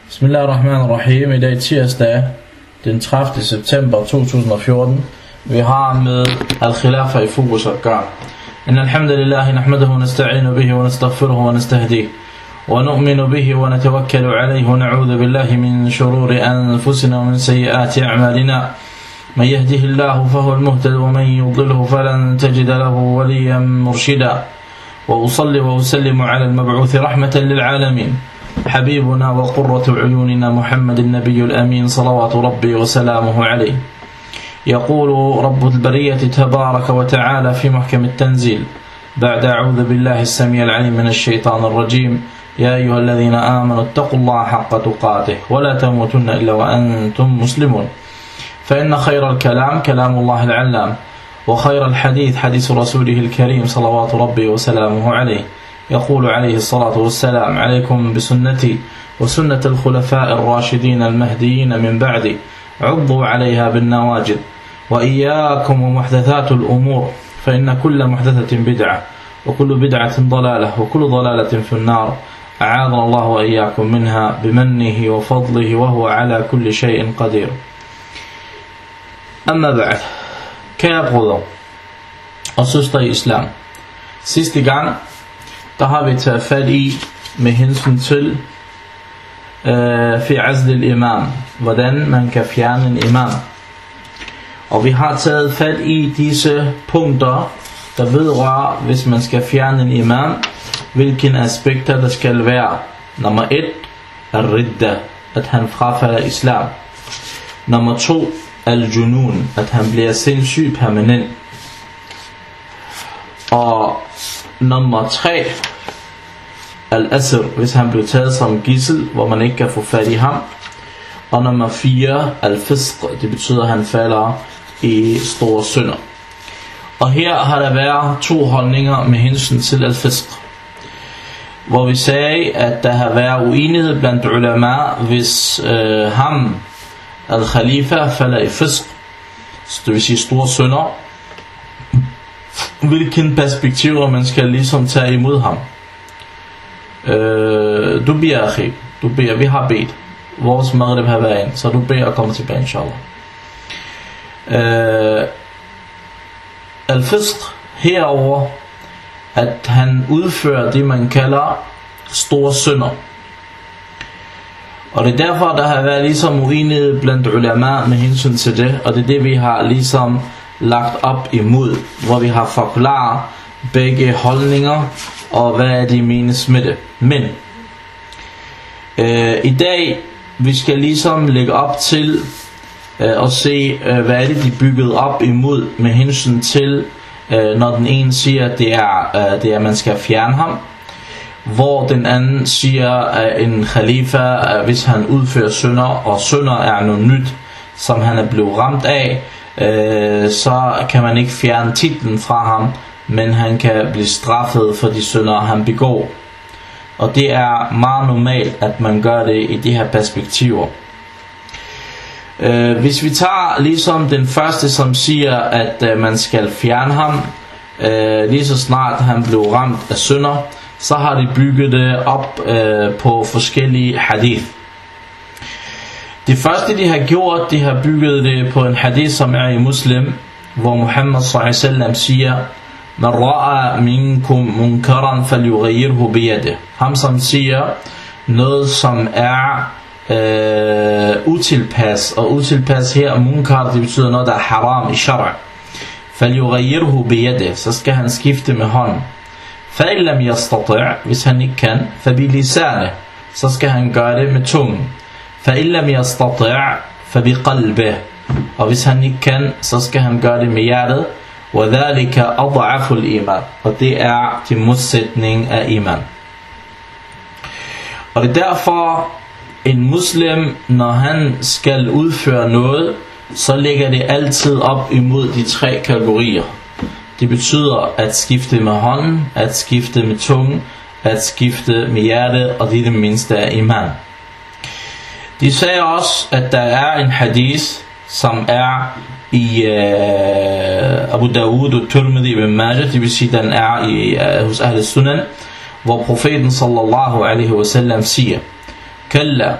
Bismillahirrahmanirrahim. I dag tirsdag, den 30. september 2014. Vi har med al-khilafa i fokus at gøre. Inna alhamdulillahi nahmaduhu wa nasta'inu bihi wa nastaghfiruhu wa nastahdihi wa nu'minu bihi wa natawakkalu alayhi wa na'udhu billahi min shururi anfusina wa min sayyiati a'malina. Man yahdihillahu fahuwa al-muhtadi wa man yudlilhu falan tajida lahu waliyan murshida. Wa usalli wa usallimu ala al-mab'uthi rahmatan lil alamin. حبيبنا وقرة عيوننا محمد النبي الأمين صلوات ربي وسلامه عليه. يقول رب البرية تبارك وتعالى في محكم التنزيل بعد أعوذ بالله السميع العليم من الشيطان الرجيم يا أيها الذين آمنوا اتقوا الله حق تقاته ولا تموتن إلا وأنتم مسلمون فإن خير الكلام كلام الله العلام وخير الحديث حديث رسوله الكريم صلوات ربي وسلامه عليه. يقول عليه الصلاة والسلام عليكم بسنتي وسنة الخلفاء الراشدين المهديين من بعدي عضوا عليها بالنواجذ وإياكم ومحدثات الأمور فإن كل محدثة بدعة وكل بدعة ضلالة وكل ضلالة في النار أعاذنا الله وإياكم منها بمنه وفضله وهو على كل شيء قدير. أما بعد, kære brødre og søstre i islam, sidste gang der har vi taget fat i med hensyn til fi azl al-imam, hvordan man kan fjerne en imam. Og vi har taget fat i disse punkter, der vedrører, hvis man skal fjerne en imam, hvilke aspekter der skal være. Nummer 1, al-ridda, at han frafalder islam. Nummer 2, al-junun, at han bliver sindssyg permanent. Og nummer 3, al-asr, hvis han bliver taget som gidsel, hvor man ikke kan få fat i ham. Og nummer 4, al-fisq, det betyder, at han falder i store synder. Og her har der været to holdninger med hensyn til al-fisq, hvor vi sagde, at der har været uenighed blandt ulama, hvis ham, al-khalifa, falder i fisq, det vil sige store synder, hvilken perspektiver man skal ligesom tage imod ham. Du beder, akhi, du beder, vi har bedt vores maghrib har været ind, så du beder at komme tilbage, inshallah. Al-fisq herover, at han udfører det man kalder store synder. Og det er derfor der har været ligesom uenighed blandt ulama med hensyn til det, og det er det vi har ligesom lagt op imod, hvor vi har forklaret begge holdninger og hvad de menes med det. Men i dag vi skal ligesom lægge op til at se hvad er det de byggede op imod med hensyn til når den ene siger at det er man skal fjerne ham, hvor den anden siger at en khalifa hvis han udfører synder, og synder er noget nyt som han er blevet ramt af, så kan man ikke fjerne titlen fra ham, men han kan blive straffet for de synder han begår. Og det er meget normalt at man gør det i de her perspektiver. Hvis vi tager ligesom den første som siger at man skal fjerne ham lige så snart han blev ramt af synder, så har de bygget det op på forskellige hadith. Det første de har gjort, de har bygget det på en hadith som er i Muslim, hvor Muhammad sallallahu alaihi wasallam siger man ra'a minkum munkaran falyughayyirhu biyadihi. Ham som siger noget som er utilpas, og utilpas her munkar, det betyder noget der er haram i shara. Falyughayyirhu biyadihi, så skal han skifte med hånden. Fa in lam yastati', hvis han ikke kan, fa bi lisanihi, så skal han gøre det med tungen. Fa in lam yastati' fa bi qalbihi, og hvis han ikke kan, så skal han gøre det med hjertet. وَذَلِكَ أَضْعَفُ الْإِيمَانِ, og det er til modsætning af iman. Og det er derfor en muslim, når han skal udføre noget, så lægger det altid op imod de tre kategorier. Det betyder at skifte med hånden, at skifte med tungen, at skifte med hjertet, og det er det mindste af iman. De sagde også at der er en hadith som er i Abu Dawud og Tirmidhi ibn Majah, det vil sige den er hos Ahl Sunan, hvor profeten sallallahu alaihi wasallam siger: Kalla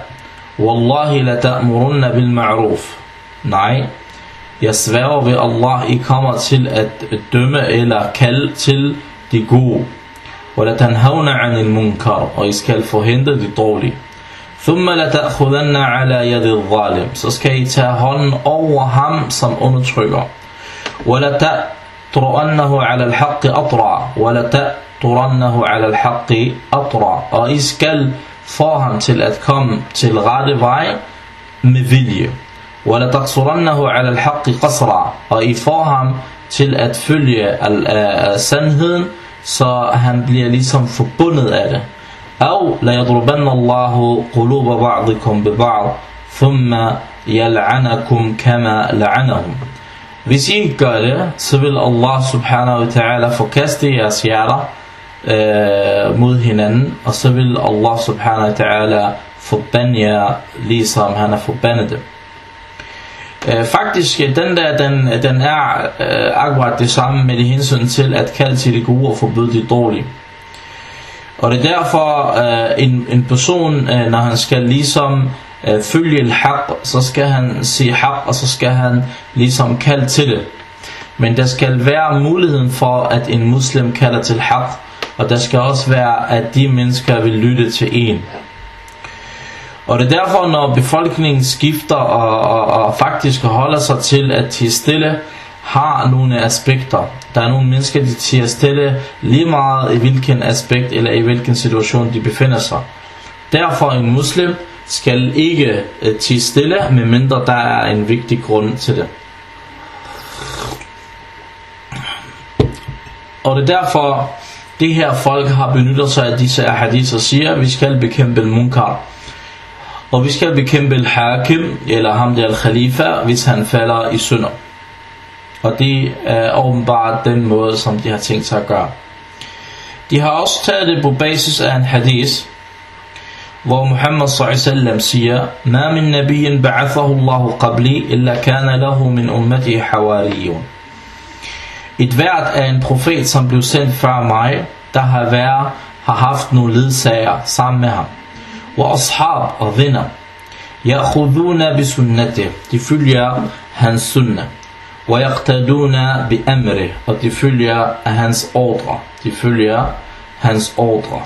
Wallahi la ta'murunna bil ma'ruf. Nej, jeg sværger ved Allah, I kommer til at dømme eller kalde til de gode. Wa la tanhavna 'anil munkar, og I skal forhindre de dårlige. Thumma la ta'khudanna 'ala yadi adh-dhalim, så skal I tage hånden over ham som undertrykker. Wa la ta'turannahu 'ala al-haqqi atra, wa la ta'turannahu 'ala al-haqqi atra, og I skal få ham til at komme til rette vej med vilje. وَلَا تَقْصُرَنَّهُ عَلَى الْحَقِّ قَصْرًا, og I får ham til at følge sandheden, så han bliver ligesom forbundet af det. أَوْ لَيَضْرُبَنَّ اللَّهُ قُلُوبَ بَعْضِكُمْ بِبَعْضٍ ثُمَّ يَلْعَنَكُمْ كَمَا لَعَنَهُمْ. Hvis I ikke gør det, så vil Allah subhanahu wa ta'ala forkaste jeres hjerter mod hinanden, og så vil Allah subhanahu wa ta'ala forbande jer, ligesom han har forbandet dem. Faktisk, den er akkurat det samme med det hensyn til at kalde til det gode og forbyde det dårlige. Og det er derfor en person, når han skal ligesom følge al-haq, så skal han sige haq, og så skal han ligesom kalde til det. Men der skal være muligheden for, at en muslim kalder til haq, og der skal også være, at de mennesker vil lytte til en. Og det er derfor, når befolkningen skifter og faktisk holder sig til at tie stille, har nogle aspekter. Der er nogle mennesker, de tier stille lige meget i hvilken aspekt eller i hvilken situation de befinder sig. Derfor en muslim skal ikke tie stille, medmindre der er en vigtig grund til det. Og det er derfor, det her folk har benyttet sig af disse hadith og siger, at vi skal bekæmpe al-munkar. Og vi skal bekæmpe al-hakim, eller ham der al-khalifa, hvis han falder i synder. Og det er åbenbart den måde, som de har tænkt sig at gøre. De har også taget det på basis af en hadith, hvor Muhammad s.a.w. siger, Ma min nabiyyin ba'athahu Allahu qabli, illa kana lahu min ummatihi hawariyun. Et hvert af en profet, som blev sendt før mig, der har haft nogle ledsager sammen med ham. Wa ashab, og venner. Ya'khuduna bi sunnati, de følger hans sunnah. Wa yaqtaduna bi amri, og de følger hans ordre. De følger hans ordre.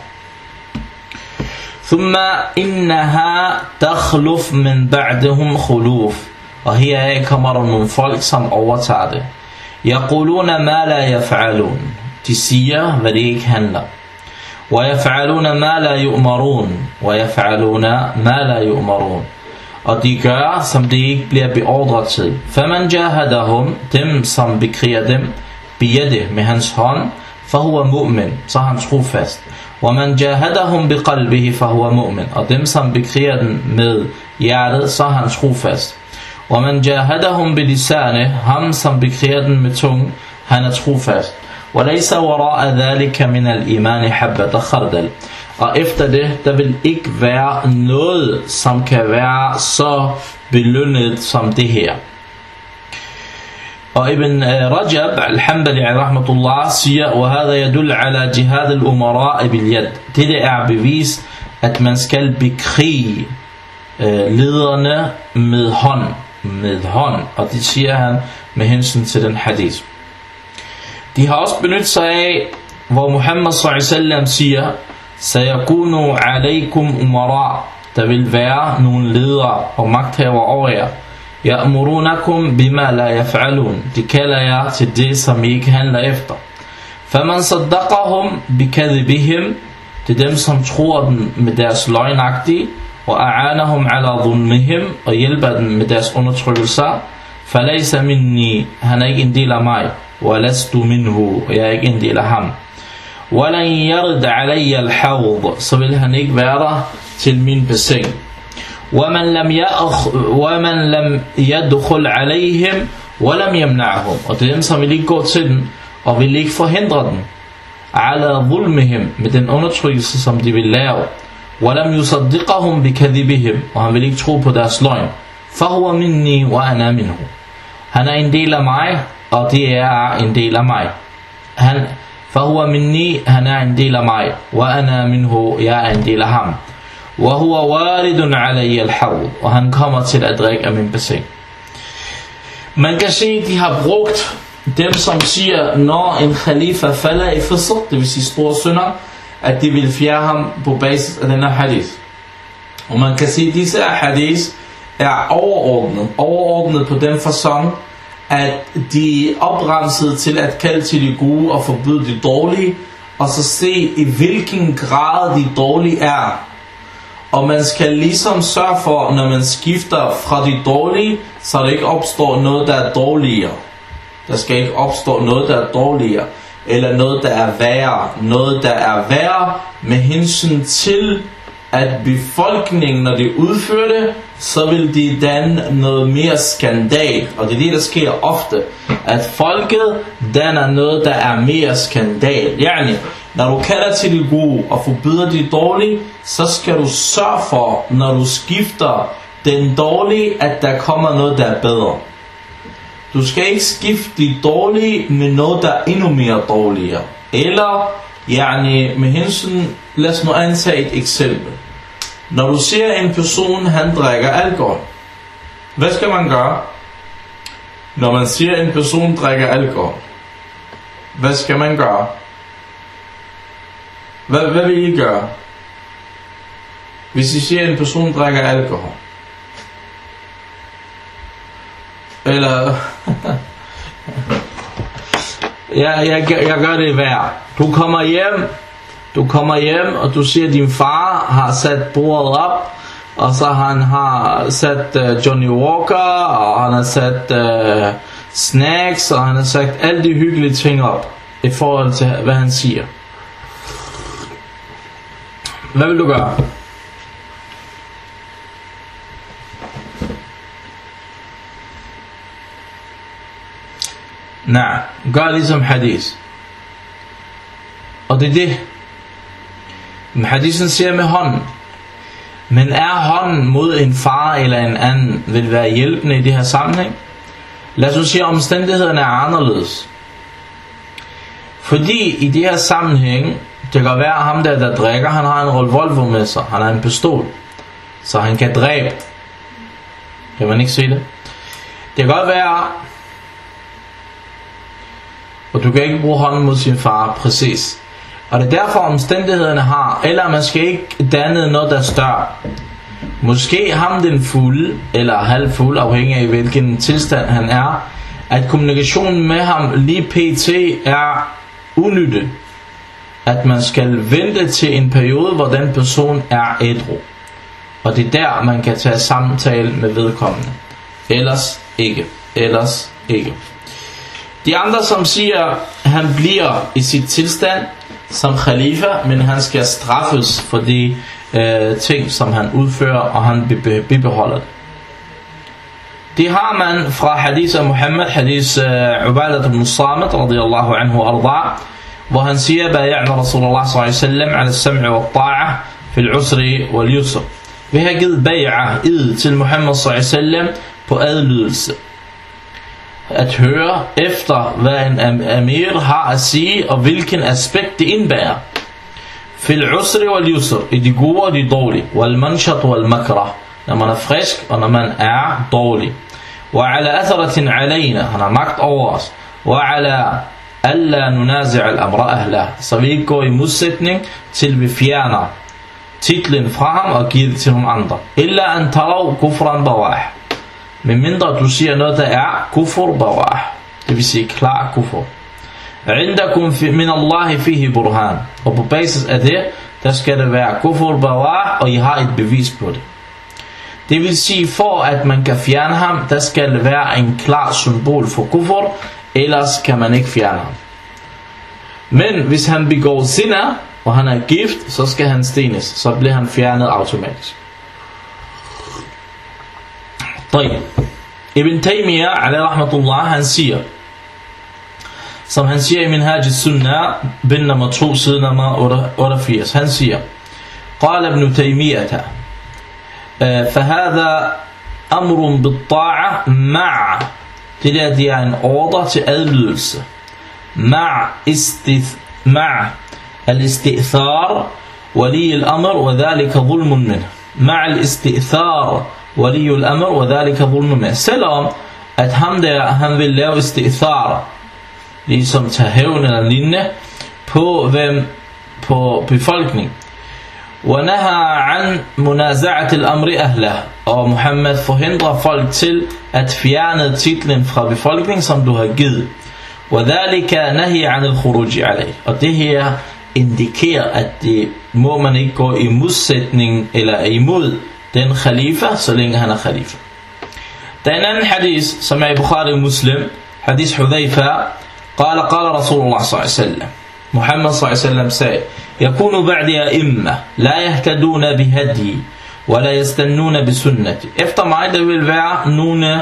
Thumma innaha takhluf min ba'dihum khuluf, og heraf kommer der nogle folk, som overtager det. Yaquluna ma la yaf'alun, de siger, hvad det ikke handler. وَيَفْعَلُونَ مَا لَا يُؤْمَرُونَ وَيَفْعَلُونَ مَا لَا يُؤْمَرُونَ, og de gør, som de ikke bliver beordret til. فَمَنْ جَاهَدَهُمْ, dem som bekriger dem, بِيَدِهِ, med hans hånd, فَهُوَ مُؤْمِن, så er han trofast. وَمَنْ جَاهَدَهُمْ بِقَلْبِهِ فَهُوَ مُؤْمِن, og dem som bekriger dem med hjertet, så er han trofast. وَمَنْ جَاهَدَهُمْ بِلِسَانِهِ, ham som bekriger dem med tungen, han er trofast. وَلَيْسَ وَرَاءَ ذَلِكَ مِنَ الْإِيمَانِ حَبَّةَ خَرْدَلٍ, og efter det, der vil ikke være noget, som kan være så belønnet som det her. Og Ibn Rajab al-Hanbali rahmatullah siger, وَهَذَا يَدُلْ عَلَى جِهَادِ الْأُمَرَاءِ بِالْيَدِ, det er bevis, at man skal bekrige lederne med hånd, og det siger han med hensyn til den hadith. De har også benyttet sig af, hvor Muhammad s.a.w. siger, Sayakunu alaykum umara, der vil være nogle ledere og magthaver over jer. Ya'murunakum bima la yaf'alun, de kalder jer til det, som I ikke handler efter. Faman saddaqahum bikadhibihim, det er dem, som tror dem med deres løgnagtige, og a'anahum ala dhulmihim, og hjælper dem med deres undertrykkelser. Falaysa minni, han er ikke en del af mig. وَلَسْتُ مِنْهُ, og jeg er ikke en del af ham. وَلَنْ يَرْدْ عَلَيَّ الْحَوْض, så vil han ikke være der til min bassin. وَمَنْ لَمْ يَدْخُلْ عَلَيْهِمْ وَلَمْ يَمْنَعْهُمْ, og det er dem, som vil ikke gå til dem, og vil ikke forhindre dem. عَلَى ظُلْمِهِمْ, med den undertrykkelse, som de vil lave. وَلَمْ يُصَدِّقَهُمْ بِكَذِبِهِمْ, og han vil ikke tro på deres løgn. فَهُوَ مِنِّي وَأَنَا مِنْهُ, han er en del af mig, og det er en del af mig. فَهُوَ مِنِّي, han er en del af mig. وَأَنَا مِنْهُ, jeg er en del af ham. وهو وارد علي الحوض, og han kommer til at drikke af min bassin. Man kan se, de har brugt dem, som siger, når en khalifa falder i fisq, det vil sige store synder, at de vil fjerne ham på basis af denne hadith. Og man kan sige, at disse hadith er overordnet på den facon, at de er opremset til at kalde til de gode og forbyde de dårlige, og så se i hvilken grad de dårlige er. Og man skal ligesom sørge for, når man skifter fra de dårlige, så der ikke opstår noget, der er dårligere. Der skal ikke opstå noget, der er dårligere, eller noget, der er værre. Noget, der er værre med hensyn til, at befolkningen, når de udfører det, så vil de danne noget mere skandal. Og det er det, der sker ofte. At folket danner noget, der er mere skandal. Yani, når du kalder til de gode og forbyder de dårlige, så skal du sørge for, når du skifter den dårlige, at der kommer noget, der er bedre. Du skal ikke skifte de dårlige med noget, der er endnu mere dårligere. Eller, med hensyn, lad os nu antage et eksempel. Når du ser en person, han drikker alkohol, hvad skal man gøre? Når man ser en person drikker alkohol, hvad skal man gøre? Hvad vil I gøre? Hvis I ser en person drikker alkohol, eller jeg gør det værd. Du kommer hjem, og du ser, at din far har sat bordet op, og så han har sat Johnny Walker, og han har sat snacks, og han har sagt alle de hyggelige ting op i forhold til, hvad han siger. Hvad vil du gøre? Nej, gør ligesom hadith. Og det er det. Men hadithen siger med hånden. Men er hånden mod en far eller en anden vil være hjælpende i det her sammenhæng? Lad os nu sige, at omstændighederne er anderledes. Fordi i det her sammenhæng, det kan være, at ham der drikker, han har en revolver med sig. Han har en pistol. Så han kan dræbe. Kan man ikke se det? Det kan godt være, og du kan ikke bruge hånden mod sin far, præcis. Og det er derfor omstændighederne har, eller man skal ikke danne noget, der er større. Måske ham den fuld, eller halvfuld, afhængig af hvilken tilstand han er, at kommunikationen med ham lige pt. Er unyttig. At man skal vente til en periode, hvor den person er ædru. Og det er der, man kan tage samtale med vedkommende. Ellers ikke. De andre, som siger, at han bliver i sit tilstand som khalifa, men han skal straffes for de ting, som han udfører, og han bibeholder det. Det har man fra hadith af Muhammad, hadith Ubadat ibn Samit, radiyallahu anhu arda, hvor han siger, bay'na Rasulullah sallallahu alaihi wasallam ala as-sam'i wa at-ta'a fi al-usri wal-yusr. Vi har givet bay'a id til Muhammad sallallahu alaihi wasallam på adlydelse. At høre efter, hvad en amir har at sige, og hvilken aspekt det indbærer. Fil usri wal yusr, i de gode og de dårlige. Wal manshat wal makrah, når man er frisk og når man er dårlig. Wa ala atharatin alayna, han har magt over os. Wa ala alla nunazi' al-amra ahla, så vi ikke går i modsætning til vi fjerner titlen fra ham og giver det til nogle andre. Illa an taraw kufran bawah, men mindre du siger noget, der er kufur bawah, det vil sige klar kufur. Indakum min Allah fihi burhan, og på basis af det, der skal det være kufur bawah, og I har et bevis på det. Det vil sige, for at man kan fjerne ham, der skal det være en klar symbol for kufur, ellers kan man ikke fjerne ham. Men hvis han begår zina, og han er gift, så skal han stenes, så bliver han fjernet automatisk. Ibn Taymiyyah alayhi rahmatullah, han siger, som han siger i Minhaj al-Sunnah, bind nummer 2, side nummer 88, han siger, قال ابن تيمية فهذا أمر بالطاعة مع, det er en ordre til adlydelse, مع الاستئثار, ولي الأمر وذلك ظلم منه مع الاستئثار ولي الأمر وذلك ظلم منه. Selvom at ham der, han vil lave istithar, ligesom tage hævn eller lignende på befolkningen. وَنَهَا عَنْ مُنَازَعَةِ الْأَمْرِ أَهْلَهِ. Og Muhammed forhindrer folk til at fjerne titlen fra befolkningen, som du har givet. وَذَلِكَ نَهِي عَنِ الْخُرُوجِ عَلَيْهِ. Og det her indikerer, at det må man ikke gå i modsætning eller imod den khalifa, så længe han er khalifa. Der er en anden hadith, som er i Bukhari og Muslim, hadith Hudhayfa, قال رسول الله صلى الله عليه وسلم, Muhammad صلى الله عليه وسلم sagde, يكون بعد أئمة لا يهتدون بهدي ولا يستنون بسنتي. Efter mig der vil være nogle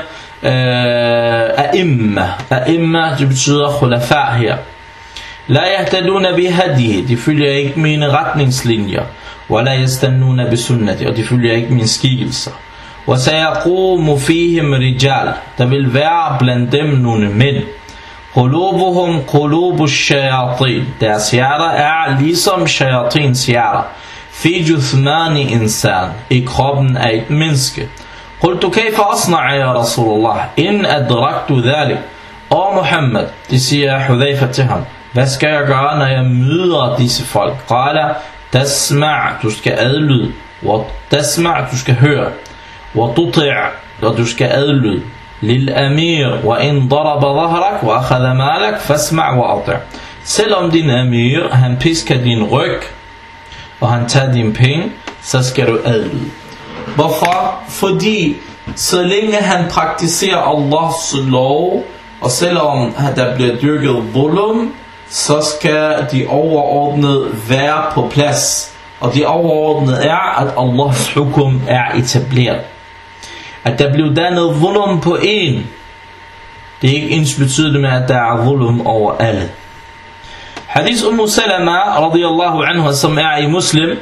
أئمة, det betyder khulafa her. لا يهتدون بهدي, de følger ikke mine retningslinjer. ولا يستنون بسنتي, og de følger ikke mine skikkelser. وسيقوم فيهم رجال, der vil være blandt dem nogle mænd. قلوبهم قلوب الشياطين, deres hjerter er ligesom shayatins hjerter. في جثمان إنسان, i kroppen af et menneske. قلت كيف أصنع يا رسول الله إن أدركت ذلك. Og Muhammad, det siger Hudhayfa til ham, hvad skal jeg gøre, når jeg møder disse folk? قال تسمع, du skal adlyde. وتسمع, du skal høre. وتطع, og du skal adlyde. للأمير وإن ضرب ظهرك وأخذ مالك فاسمع وأطع. Selvom din amir, han pisker din ryg, og han tager din penge, så skal du adlyde. Hvorfor? Fordi så længe han praktiserer Allahs lov, og selvom der bliver dyrket zulm, så skal de overordnede være på plads. Og de overordnede er, at Allahs hukum er etableret. At der bliver dannet zulm på en, det er ikke ensbetydende med, at der er zulm over alle. Hadith Salama radiyallahu anha, som er i Muslim,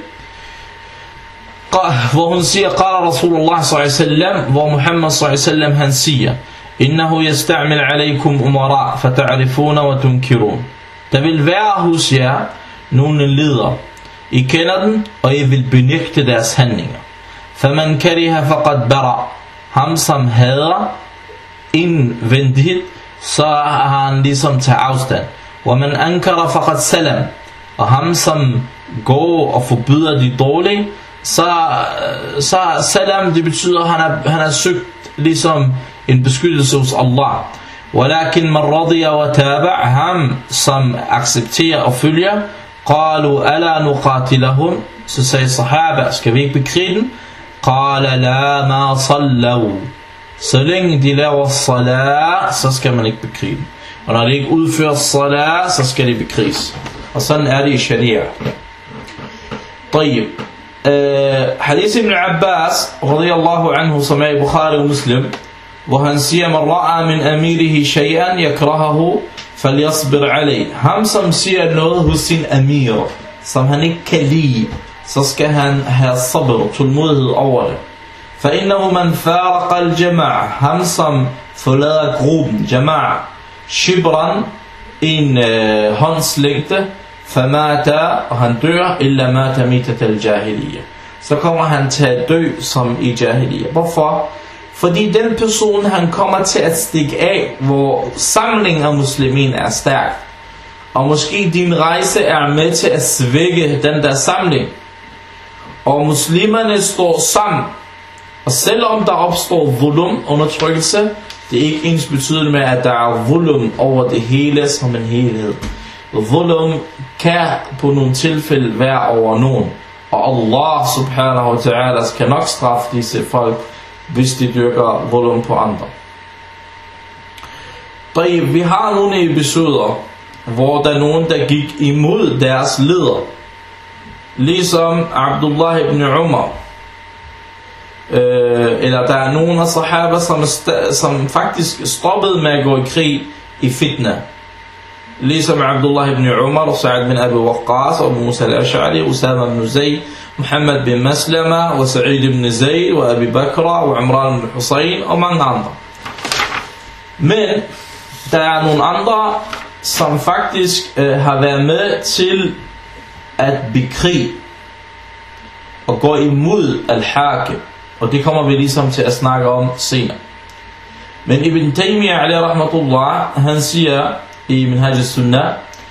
hvor hun siger, قال رسول الله صلى الله عليه وسلم, hvor Muhammad صلى الله عليه وسلم han siger, إنه يستعمل عليكم أمراء فتعرفون وتنكرون. Der vil være hos jer nogle ledere, I kender den, og I vil benægte deres handlinger. فمن كره فقد برأ, ham som hader indvendigt, så har han ligesom taget afstand. ومن أنكر فقد سلم, og ham som går og forbyder de dårlige, så salam, det betyder han har søgt ligesom en beskyttelse hos Allah. ولكن من رضي وتابع, ham som accepterer og følger, قالوا ألا نقاتلهم, så sagde sahaba, skal vi ikke bekrige dem? قال لا ما صلوا, så længe de laver salat, så skal man ikke bekrige dem. Og når de ikke udfører salat, så skal de bekriges. Og sådan er det i sharia. طيب, hadith ibn Abbas radiyallahu anhu, som er i Bukhari og Muslim, hvor han siger, man ra'a min amirihi shay'an yakrahahu falyasbir alayh. Ham som siger noget hos sin amir, som han ikke kan lide, så skal han have sabr, tålmodighed over det. فإنه من فارق الجماعة, ham som forlader gruppen, jama'a, shibran, en håndslængde, famata, og han dør, illa mata mitat al-jahiliya, så kommer han til at dø som i jahiliya. Hvorfor? Fordi den person, han kommer til at stikke af, hvor samlingen af muslimin er stærk, og måske din rejse er med til at svække den der samling, og muslimerne står sammen, og selvom der opstår zulum, undertrykkelse, det er ikke ensbetydende med, at der er zulum over det hele som en helhed. Zulum kan på nogle tilfælde være over nogen, og Allah subhanahu wa ta'ala skal nok straffe disse folk, hvis de dyrker zulum på andre. Vi har nogle episoder, hvor der er nogen, der gik imod deres leder, ligesom Abdullah ibn Umar, eller der er nogle af sahaba, som faktisk stoppede med at gå i krig i fitna, ligesom Abdullah ibn Umar, Sa'id bin Abi Waqqas, Abu Musa al-Ash'ari, Usama ibn Zayd, Muhammad bin Maslama, og Sa'id ibn Zayd, og Abi Bakra, og Imran ibn Hussein, og mange andre. Men der er nogle andre, som faktisk har været med til at bekrige og går imod al-Hakim. Og det kommer vi ligesom til at snakke om senere. Men Ibn Taymiyyah alayhi rahmatullah, han siger i Minhaj al-Sunnah,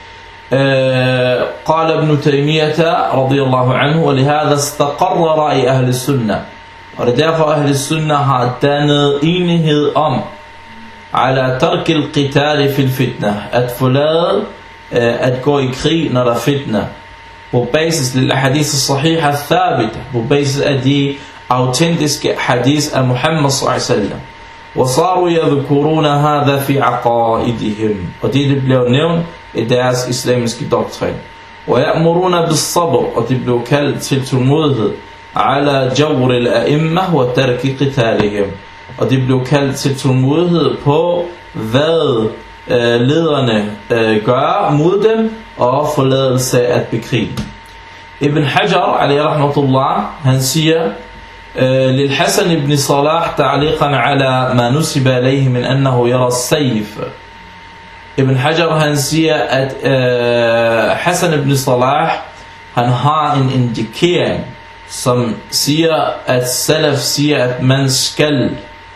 قال ابن تيمية رضي الله عنه ولهذا استقر رأي أهل السنة. Og det er derfor أهل السنة har dannet enighed om على ترك القتال في الفتنة, at forlade at gå i krig når der er fitna, på basis af hadith sahih al-thabit, på basis af de autentiske hadith af Muhammad sallallahu alaihi wasallam. وصاروا يذكرون هذا في عقائدهم, og det blev nævnt i deres islamiske doktrin. ويأمرون بالصبر, og det blev kaldt til tålmodighed, على جور الأئمة وترك قتالهم, og det blev kaldt til tålmodighed på hvad lederne gør mod dem, og forladelse at bekrige. Ibn Hajar alayhi rahmatullah, han siger للحسن بن صلاح تعليقا على ما نسب إليه من أنه يرى السيف. Ibn Hajar, han siger at Hassan ibn Salah, han har en indikering som siger at Salaf siger at man skal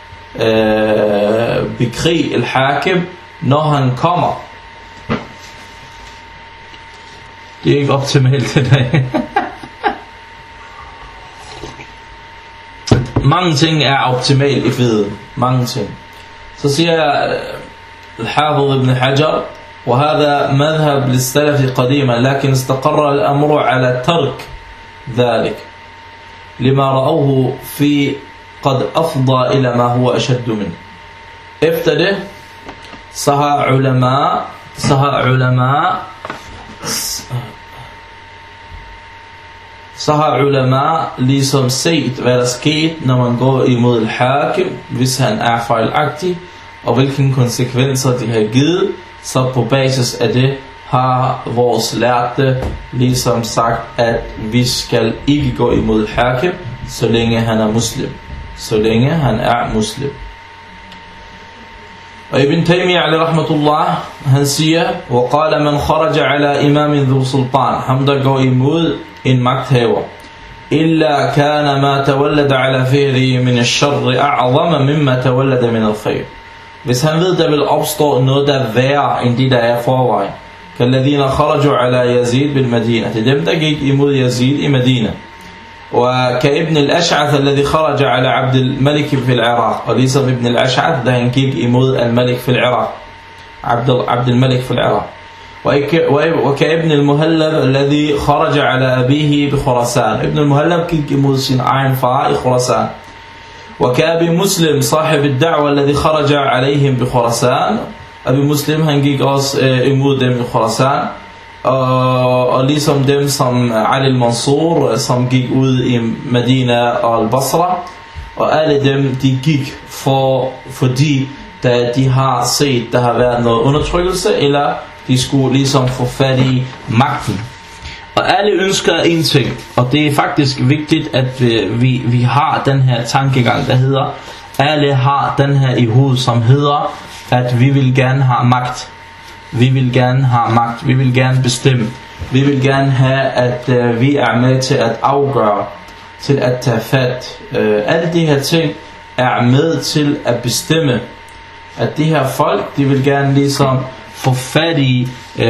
bekrige al-Hakim når han kommer. Det er ikke optimalt i dag. Mange ting er optimalt i viden, mange ting. Så siger الحافظ ابن حجر وهذا مذهب للسلف قديما لكن استقر الأمر على ترك ذلك لما رأوه في قد أفضى إلى ما هو أشد منه. Efter det så har ulama ligesom set hvad der skete når man går imod al-Hakim, hvis han er fejlagtig, og hvilke konsekvenser de har givet. Så på basis af det har vores lærte ligesom sagt at vi skal ikke gå imod al-Hakim så længe han er muslim. Og Ibn Taymiyyah alayhi rahmatullah, han siger وقال من خرج على إمام ذو سلطان, ham der går imod en magthaver, إلا كان ما تولد على فعله من الشر أعظم مما تولد من الخير. Hvis han ved der vil opstå noget der er værre end det der er forvejen, كالذين خرجوا على يزيد بالمدينة, det er dem der gik imod Yazid i Medina, وكابن الأشعث الذي خرج على عبد الملك في العراق, og ligesom Ibn al-Ash'ath, da han gik imod al-Malik في العراق, عبد الملك في العراق, وكابن المهلب الذي خرج على أبيه بخراسان, ابن المهلب gik imod sin egen far i Khurasan, وكأبي مسلم صاحب الدعوة الذي خرج عليهم بخراسان, Abi Muslim han gik også imod dem i Khurasan, og ligesom dem som Ali al-Mansur, som gik ud i Medina og al-Basra, og alle dem de gik fordi da de har set der har været noget undertrykkelse, eller de skulle ligesom få fat i magten. Og alle ønsker en ting, og det er faktisk vigtigt at vi har den her tankegang der hedder, alle har den her i hovedet som hedder at vi vil gerne have magt. Vi vil gerne have magt, vi vil gerne bestemme, vi vil gerne have at vi er med til at afgøre, til at tage fat. Alle de her ting er med til at bestemme, at de her folk, de vil gerne ligesom få fat i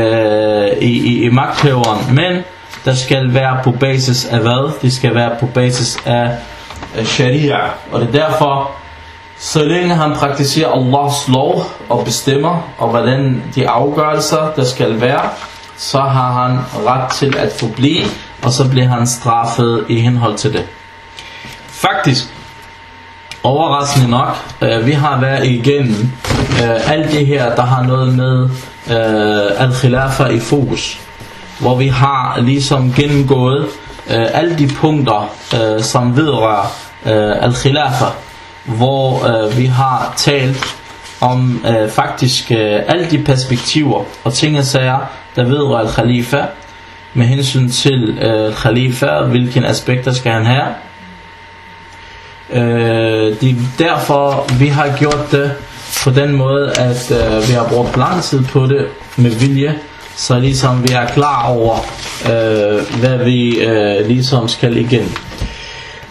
magthaveren, men der skal være på basis af hvad? Det skal være på basis af sharia, og det er derfor så længe han praktiserer Allahs lov og bestemmer, og hvordan de afgørelser der skal være, så har han ret til at forblive, og så bliver han straffet i henhold til det. Faktisk, overraskende nok, vi har været igennem alt det her, der har noget med al-Khilafa i fokus, hvor vi har ligesom gennemgået alle de punkter, som vedrører al-Khilafa, hvor vi har talt om faktisk alle de perspektiver og ting og sager, der vedrører al-Khalifa, med hensyn til al-Khalifa, hvilke aspekter skal han have. Det er derfor vi har gjort det på den måde, at vi har brugt lang tid på det med vilje, så ligesom vi er klar over hvad vi ligesom skal igen.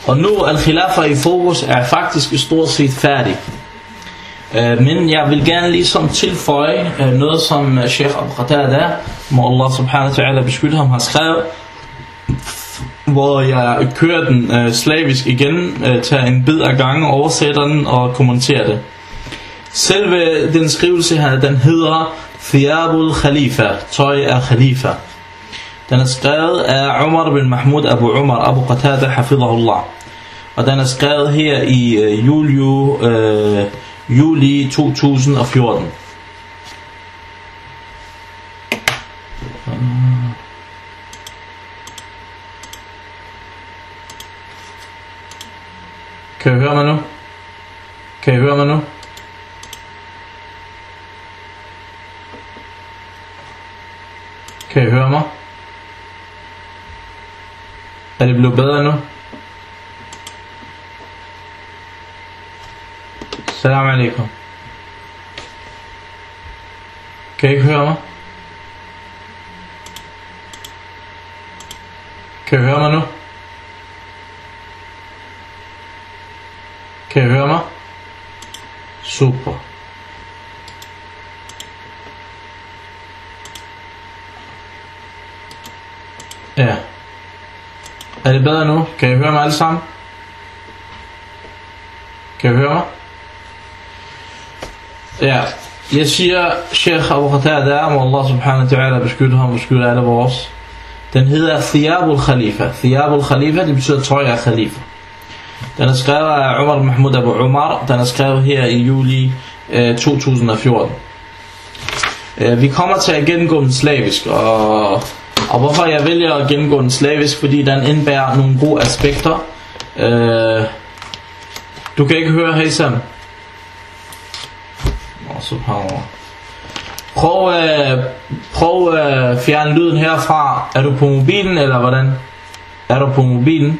Og nu Al-Khilafa i fokus er faktisk stort set færdig. Men jeg vil gerne ligesom tilføje noget, som Sheikh Abu Qatada, må Allah subhanahu wa ta'ala beskytte ham, har skrevet, hvor jeg kører den slavisk igen, tager en bid af gangen, oversætter den og kommenterer det. Selve den skrivelse her, den hedder Thiyabul Khalifa, tøj af Khalifa. Den er skrevet af Umar bin Mahmud Abu Umar Abu Qatada hafidhahullah. Og den er skrevet her i juli 2014. Kan I høre mig nu? Kan I høre mig nu? Kan I høre mig? Er det blevet bedre nu? Salam alaikum. Kan I ikke høre mig? Kan I høre mig nu? Kan I høre mig? Super. Ja. Er det bedre nu? Kan I høre mig alle sammen? Kan I høre mig? Ja. Jeg siger, Sheikh Abu Qatada, må Allah subhanahu wa ta'ala beskytte ham og beskytte alle vores. Den hedder Thiyabul Khalifa. Thiyabul Khalifa, det betyder tøj af Khalifa. Den er skrevet af Umar Mahmud Abu Umar. Den er skrevet her i juli 2014. Vi kommer til at gennemgå den slavisk. Og hvorfor jeg vælger at gennemgå den slavisk? Fordi den indbærer nogle gode aspekter. Du kan ikke høre Haysam. Subhanallah. Prøv at fjerne lyden herfra. Er du på mobilen eller hvordan? Er du på mobilen?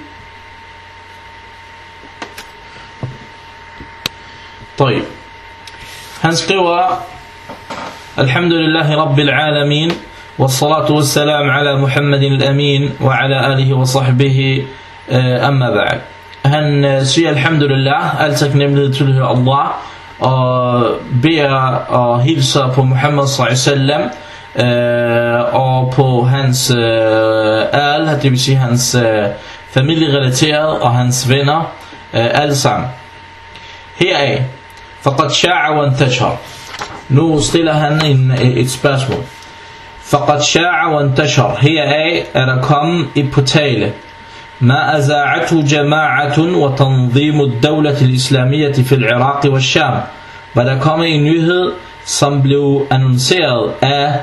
طيب. Han skriver: Alhamdulillahi Rabbil Alamin, wassalatu wassalam ala Muhammadin al-Amin, wa ala alihi wa sahbihi, amma ba'd. Han siger alhamdulillah, al taknemmelighed tilhører Allah, og beder og hilser på Muhammad sallallahu og på hans det vil sige hans familierelaterede og hans venner, alle sammen. Heraf, faqad sha'a wa intashar. Nu stiller han et spørgsmål. Faqad sha'a wa intashar. Heraf er der kommet et på tale. ما أزاعته جماعة وتنظيم الدولة الإسلامية في العراق والشام. Hvad der kommer en nyhed, som blev annonceret af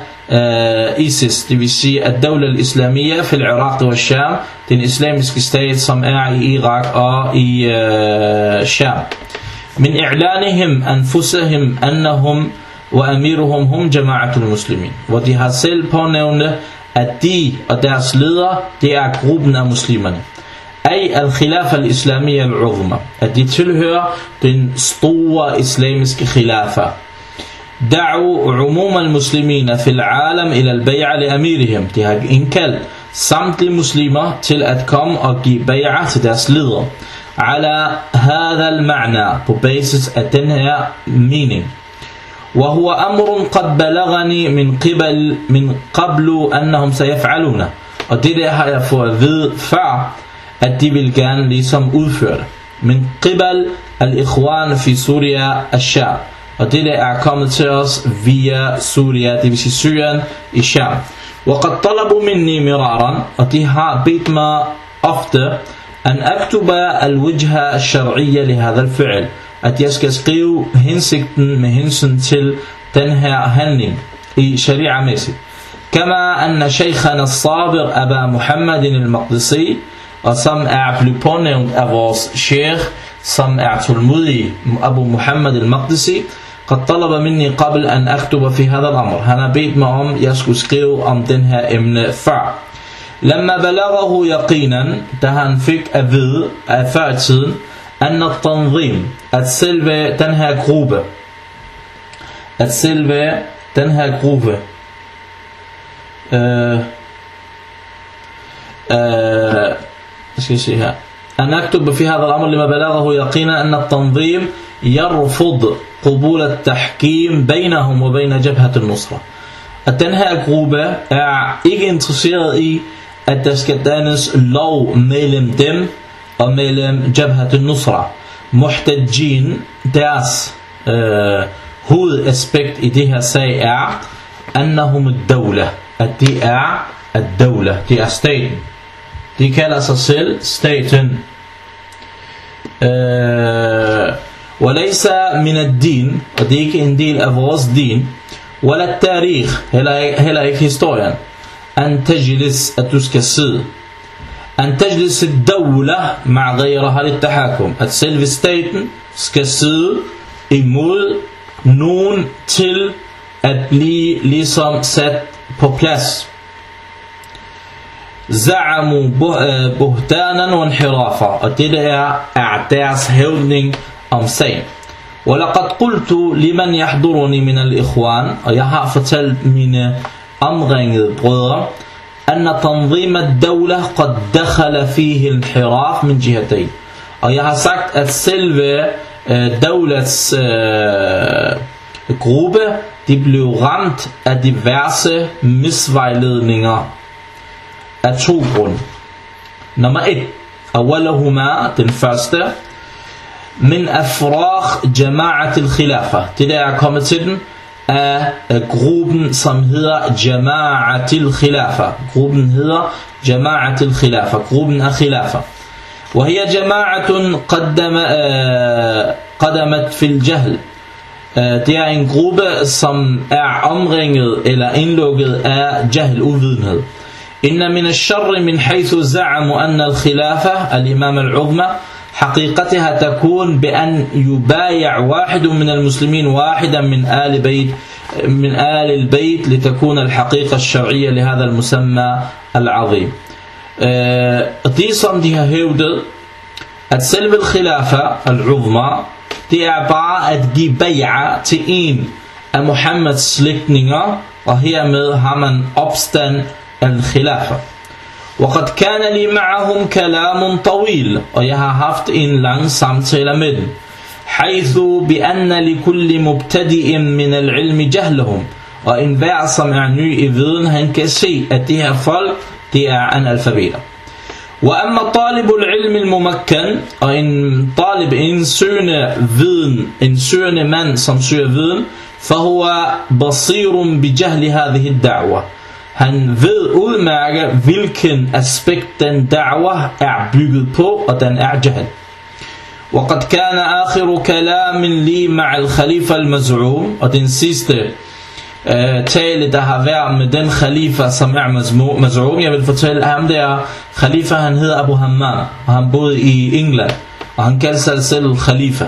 ISIS, det vil sige at Dawla al-Islamiyya fil Iraq og Sham, den islamiske stat, som er i Irak og i Sham. Min i'lanihim anfusahim annahum wa amiruhum hum jama'atul muslimin. Hvor de har selv pånævnt, at de og deres ledere, det er gruppen af muslimerne. Ay al-khilafa al-islamiyya al-uzma. At de tilhører den store islamiske khilafa. Da'u umum al-muslimina fil alam ila al-bay'a li amirihim. De har indkaldt samtlige muslimer til at komme og give bay'a til deres ledere. Ala hadha al-ma'na, på basis af den her mening. وهو أمر قد بلغني من قبل أنهم سيفعلونه. Og det der har jeg fået at vide før, at de vil gerne ligesom udføre det. من قبل الإخوان في سوريا الشام. Og det der er kommet til os via Syria, det vil sige Syrien i Sham. وقد طلبوا مني مرارا. Og de har bedt mig ofte أن أكتب الوجهة الشرعية لهذا الفعل. At jeg skal skrive hensigten med hensyn til den her handling i sharia-mæssigt. Kama anna shaykhana as-sabir Aba Muhammadin al-Maqdisi, og som er blevet pånævnt af vores sheikh, som er tålmodig, Abu Muhammad al-Maqdisi, qad talaba minni qabl an aktuba fi hadha al-amr. Han har bedt mig om, jeg skulle skrive om den her emne før. Lamma balaghahu yaqinan, da han fik at vide af før tiden, أن التنظيم, at selve den her gruppe, skal jeg se her, أن أكتب في هذا الأمر لما بلغه يقينا أن التنظيم يرفض قبول التحكيم بينهم وبين جبهة النصرة. At den her gruppe ikke interesseret i, at der skal dannes lov mellem dem og mellem Jabhat al-Nusra. Muhtajin, deres hovedaspekt i det her sag er, annahum ad-dawla, at de er ad-dawla, de er staten. De kalder sig selv staten. وليس من الدين, og det er ikke en del af vores din, ولا التاريخ, heller ikke historien, أن تجلس, at du skal sidde, أن تجلس الدولة مع غيرها للتحاكم, at selve staten skal sidde imod nogen til at blive ligesom sat på plads. زعموا بهتانا وانحرافا, og det er deres hævdning om sagen. ولقد قلت لمن يحضرني من الإخوان, og jeg har fortalt mine omringede brødre, أن تنظيم الدولة قد دخل فيه الانحراف من جهتين, og jeg har sagt, at selve Dawlats gruppe, de blev ramt af diverse misvejledninger af to grunde. Nummer 1, awalahuma, den første, min afraq jama'at al-khilafa, det der er kommet til den af gruppen, som hedder jama'at al-khilafa. Gruppen hedder jama'at al-khilafa, gruppen af khilafa. وهي جماعة قدمت في الجهل. Det er en gruppe, som er omringet eller indlukket af jahl, uvidenhed. إن من الشر من حيث زعموا أن الخلافة الإمام العظمى حقيقتها تكون بأن يبايع واحد من المسلمين واحدا من آل البيت لتكون الحقيقة الشرعية لهذا المسمى العظيم. Det som de har hævdet, at selve al-khilafa al-uzma, det er bare at give bay'a til en af Muhammeds slægtninger, og hermed har man opstand al-khilafa. وقد كان لي معهم كلام طويل, og jeg har haft en lang samtale med dem, حيث بأن لكل مبتدئ من العلم جهلهم, og enhver som er ny i viden, han kan se, at de her folk, det er analfabeter. وأما طالب العلم الممكن, og en talib, en søgende mand, som søger viden, فهو بصير بجهل هذه الدعوة, han ved udmærke, hvilken aspekt den da'wah er bygget på, og den er jahl. وقد كان آخر كلام لي مع الخليفة المزعوم, og den sidste tale, der har været med den khalifa, som er maz'um. Jeg vil fortælle ham, der khalifa, han hedder Abu Hammam, og han boede i England, og han kaldte sig selv khalifa.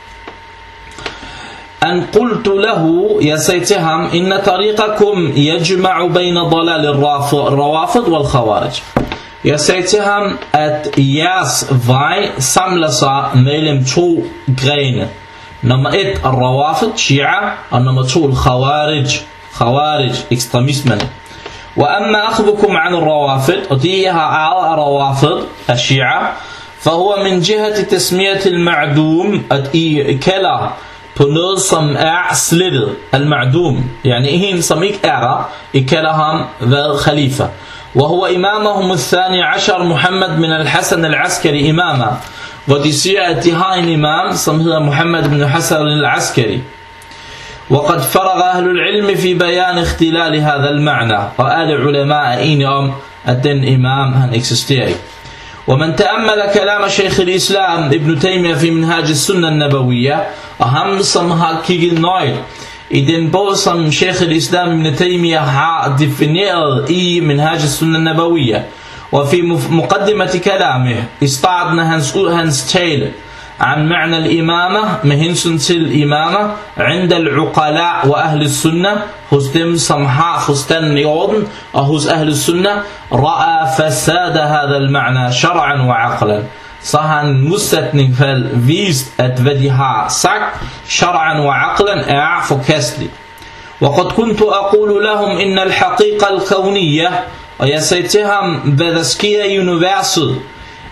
أن قلت له, jeg sagde til ham, إن طريقكم يجمع بين ضلال الروافض والخوارج. Jeg sagde til ham, at jeres vej samler sig mellem to grene. Nummer 1, al-rawafid, shi'a, og nummer 2, al-khawarij, ekstremismen. وأما أخذكم عن الروافد, og det jeg har arvet af rawafid, af shi'a, فهو من جهة تسمية المعدوم, at I kalder på noget, som er slettet, al-ma'dum, yani en, som ikke er der, I kalder ham hvad khalifa. وهو إمامهم الثاني عشر محمد من الحسن العسكري إماما, hvor de siger, at de har en imam, som hedder Muhammad ibn Hasan al-Askari. وقد فرغ أهل العلم في بيان اختلال هذا المعنى, og alle ulema er enige om, at den imam, han eksisterer ikke. ومن تأمل كلام شيخ الإسلام ابن تيمية في منهاج السنة النبوية, og ham som har kigget nøje i den bog, som Sheikh al-Islam ibn Taymiyyah har defineret i Minhaj al-Sunnah al-Nabawiyya, og i muqaddimati kalamih, i starten af hans tale, عن معنى الإمامة, med hensyn til imama, عند العقلاء وأهل السنة, hos dem som har forstanden i orden, og hos أهل السنة, رأى فساد هذا المعنى شرعا وعقلا. Så har han modsætningsfald vist, at hvad de har sagt, shar'an wa aqlan, er forkasteligt. وقد كنت أقول لهم إن الحقيقة الكونية, og jeg sagde til ham, hvad der sker i universet,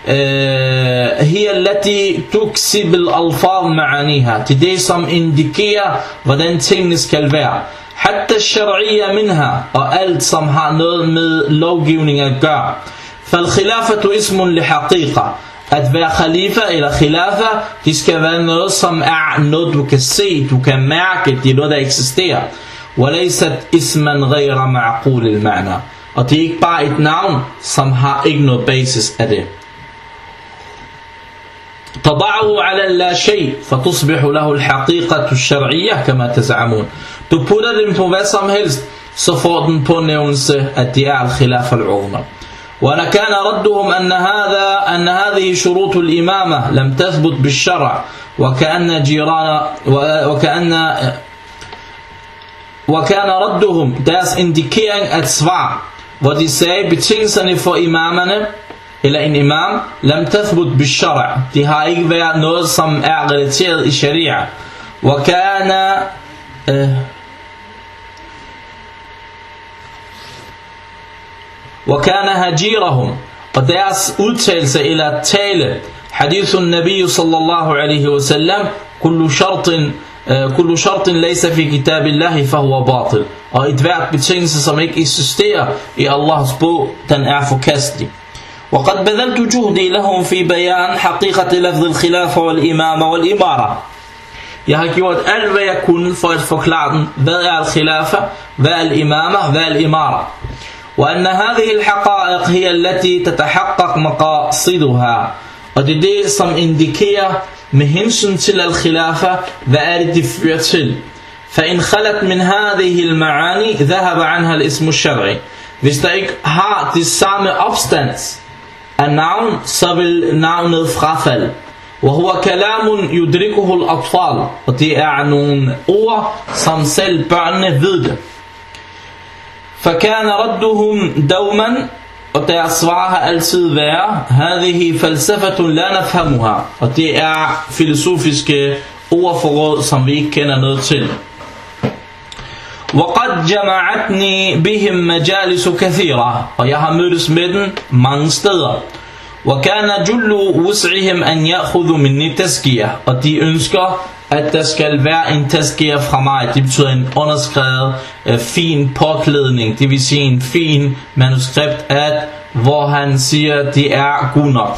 هي التي تكسب الألفاظ معانيها. Det er det, som indikerer, hvordan tingene skal være. حتى الشرعية منها, og alt, som har noget med lovgivning at gøre. فالخلافة اسم لحقيقة. At være khalifa eller khilafa, det skal være noget, som er noget, du kan se, du kan mærke, det er noget, der eksisterer. وليست اسما غير معقول المعنى. Og det er ikke bare et navn, som har ikke noget basis af det. تضعه على لا شيء فتصبح له الحقيقة الشرعية كما تزعمون. Du putter den på hvad som helst, så får den på nævnelse, at det er al-khilafa al-uzma. وكان ردهم أن هذه شروط الإمامة لم تثبت بالشرع وكان ردهم deres indikering at svar, hvor de sagde betingelserne for imamerne eller en imam لم تثبت بالشرع, det har ikke været noget som er relateret i sharia. وكان هجيرهم, og deres udtalelse eller tale, حديث النبي صلى الله عليه وسلم كل شرط ليس في كتاب الله فهو باطل, og et hvert betingelse som ikke eksisterer i Allahs bog, den er forkastelig. وقد بذلت جهدي لهم في بيان حقيقة لفظ الخلافة والإمامة والإمارة. Jeg har gjort alt hvad jeg kunne for at forklare den, hvad er al-khilafa, hvad er al-imama, hvad er al-imara. وأن هذه الحقائق هي التي تتحقق مقاصدها, og det er det som indikerer med hensyn til al-khilafa, hvad er det det fører til. فإن خلت من هذه المعاني ذهب عنها الاسم الشرعي. Hvis der ikke har det samme opstand af navn, så vil navnet frafalde. وهو كلام يدركه الأطفال, og det er nogle ord som selv børnene ved det. فكان ردهم دوما, og deres svar har altid været هذه فلسفة لا نفهمها, og det er filosofiske ordforråd som vi ikke kender noget til. وقد جمعتني بهم مجالس كثيرة, og jeg har mødtes med den mange steder. وكان جل وسعهم أن يأخذوا مني تزكية, og de ønsker at der skal være en tazkiya fra mig. Det betyder en underskrevet fin påklædning, det vil sige en fin manuskript, hvor han siger det er god nok,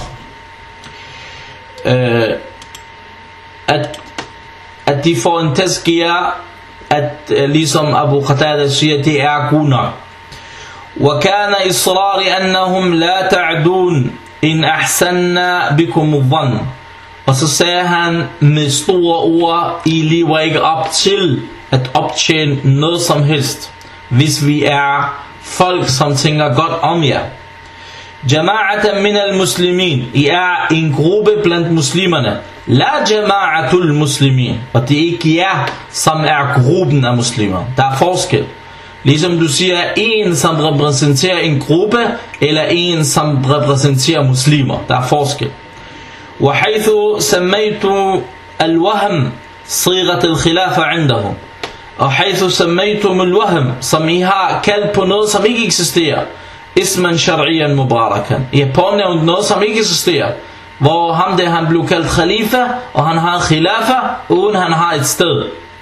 at de får en tazkiya, at ligesom Abu Qatada siger det er god nok. وكان إصرار أنهم لا تعدون إن أحسننا بكم الظن, og så sagde han med store ord, I lever ikke op til at optjene noget som helst, hvis vi er folk som tænker godt om jer. Jama'atan min al-muslimin, I er en gruppe blandt muslimerne. La jama'atul muslimin, og det er ikke jer som er gruppen af muslimer. Der er forskel. Ligesom du siger en som repræsenterer en gruppe, eller en som repræsenterer muslimer. Der er forskel. وحيث سميت الوهم صيغة الخلافة عندهم, og حيث سميتم الوهم, som I har kaldt på noget som ikke eksisterer, isman shar'iyan mubarakan, I har pånævnt noget som ikke eksisterer, hvor ham der han blev kaldt khalifa, og han har khilafa uden han har et sted.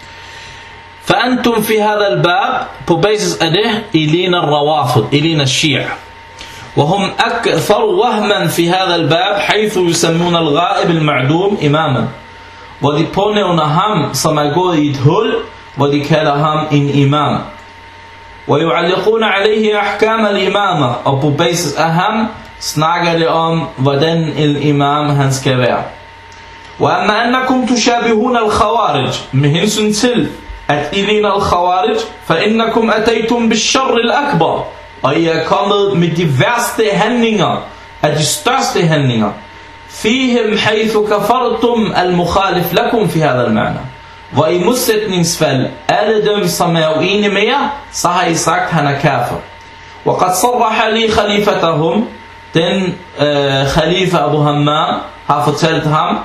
فأنتم في هذا الباب, på basis af det, I ligner الروافض, I ligner shia. وهم أكثر وهما في هذا الباب حيث يسمون الغائب المعدوم إماما, hvor de pånævner ham som er gået i et hul, hvor de kalder ham en imam. ويعلقون عليه أحكام الإمامة, og på basis af ham snakker det om hvordan en imam han skal være. وأما أنكم تشابهون الخوارج, med hensyn til at I ligner al-khawarij, فإنكم أتيتم بالشر الأكبر, og I er kommet med de værste handlinger, af de største handlinger. فيهم حيث كفرتم المخالف لكم في هذا المعنى, hvor i modsætningsfald alle dem som er uenige med jer, så har I sagt han er kafir. وقد صرح لي خليفتهم, den khalifa Abu Hammam har fortalt ham,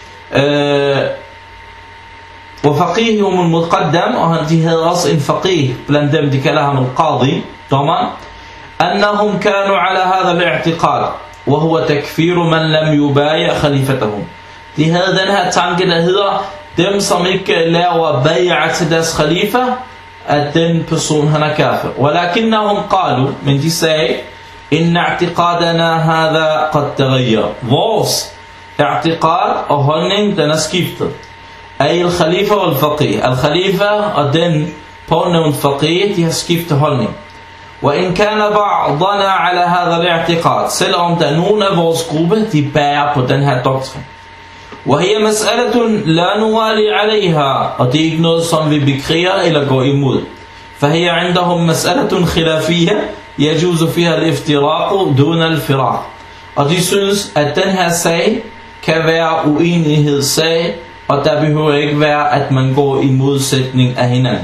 وفقيههم المقدم, og de havde også en faqih blandt dem, de kalder ham al-qadi, dommer, أنهم كانوا على هذا الاعتقاد وهو تكفير من لم يبايع خليفتهم. De havde den her tanke, der hedder, dem som ikke laver bay'a til deres khalifa, at den person han er kafir. ولكنهم قالوا, men de sagde, إن اعتقادنا هذا قد تغير. Vores i'tiqad og holdning, den er skiftet. Ay al-khalifa og al-faqih. Al-khalifa og den pånævnt faqih, de har skiftet holdning. وإن كان بعضنا على هذا الاعتقاد, selvom der er nogen af vores gruppe, de bærer på den her doktrin. وهي مسألة لا نوالي عليها, og det er ikke noget som vi bekriger eller går imod. فهي عندهم مسألة خلافية يجوز فيها الافتراق دون الفراق. Og de synes at den her sag kan være uenighedssag, og der behøver ikke være at man går i modsætning af hinanden.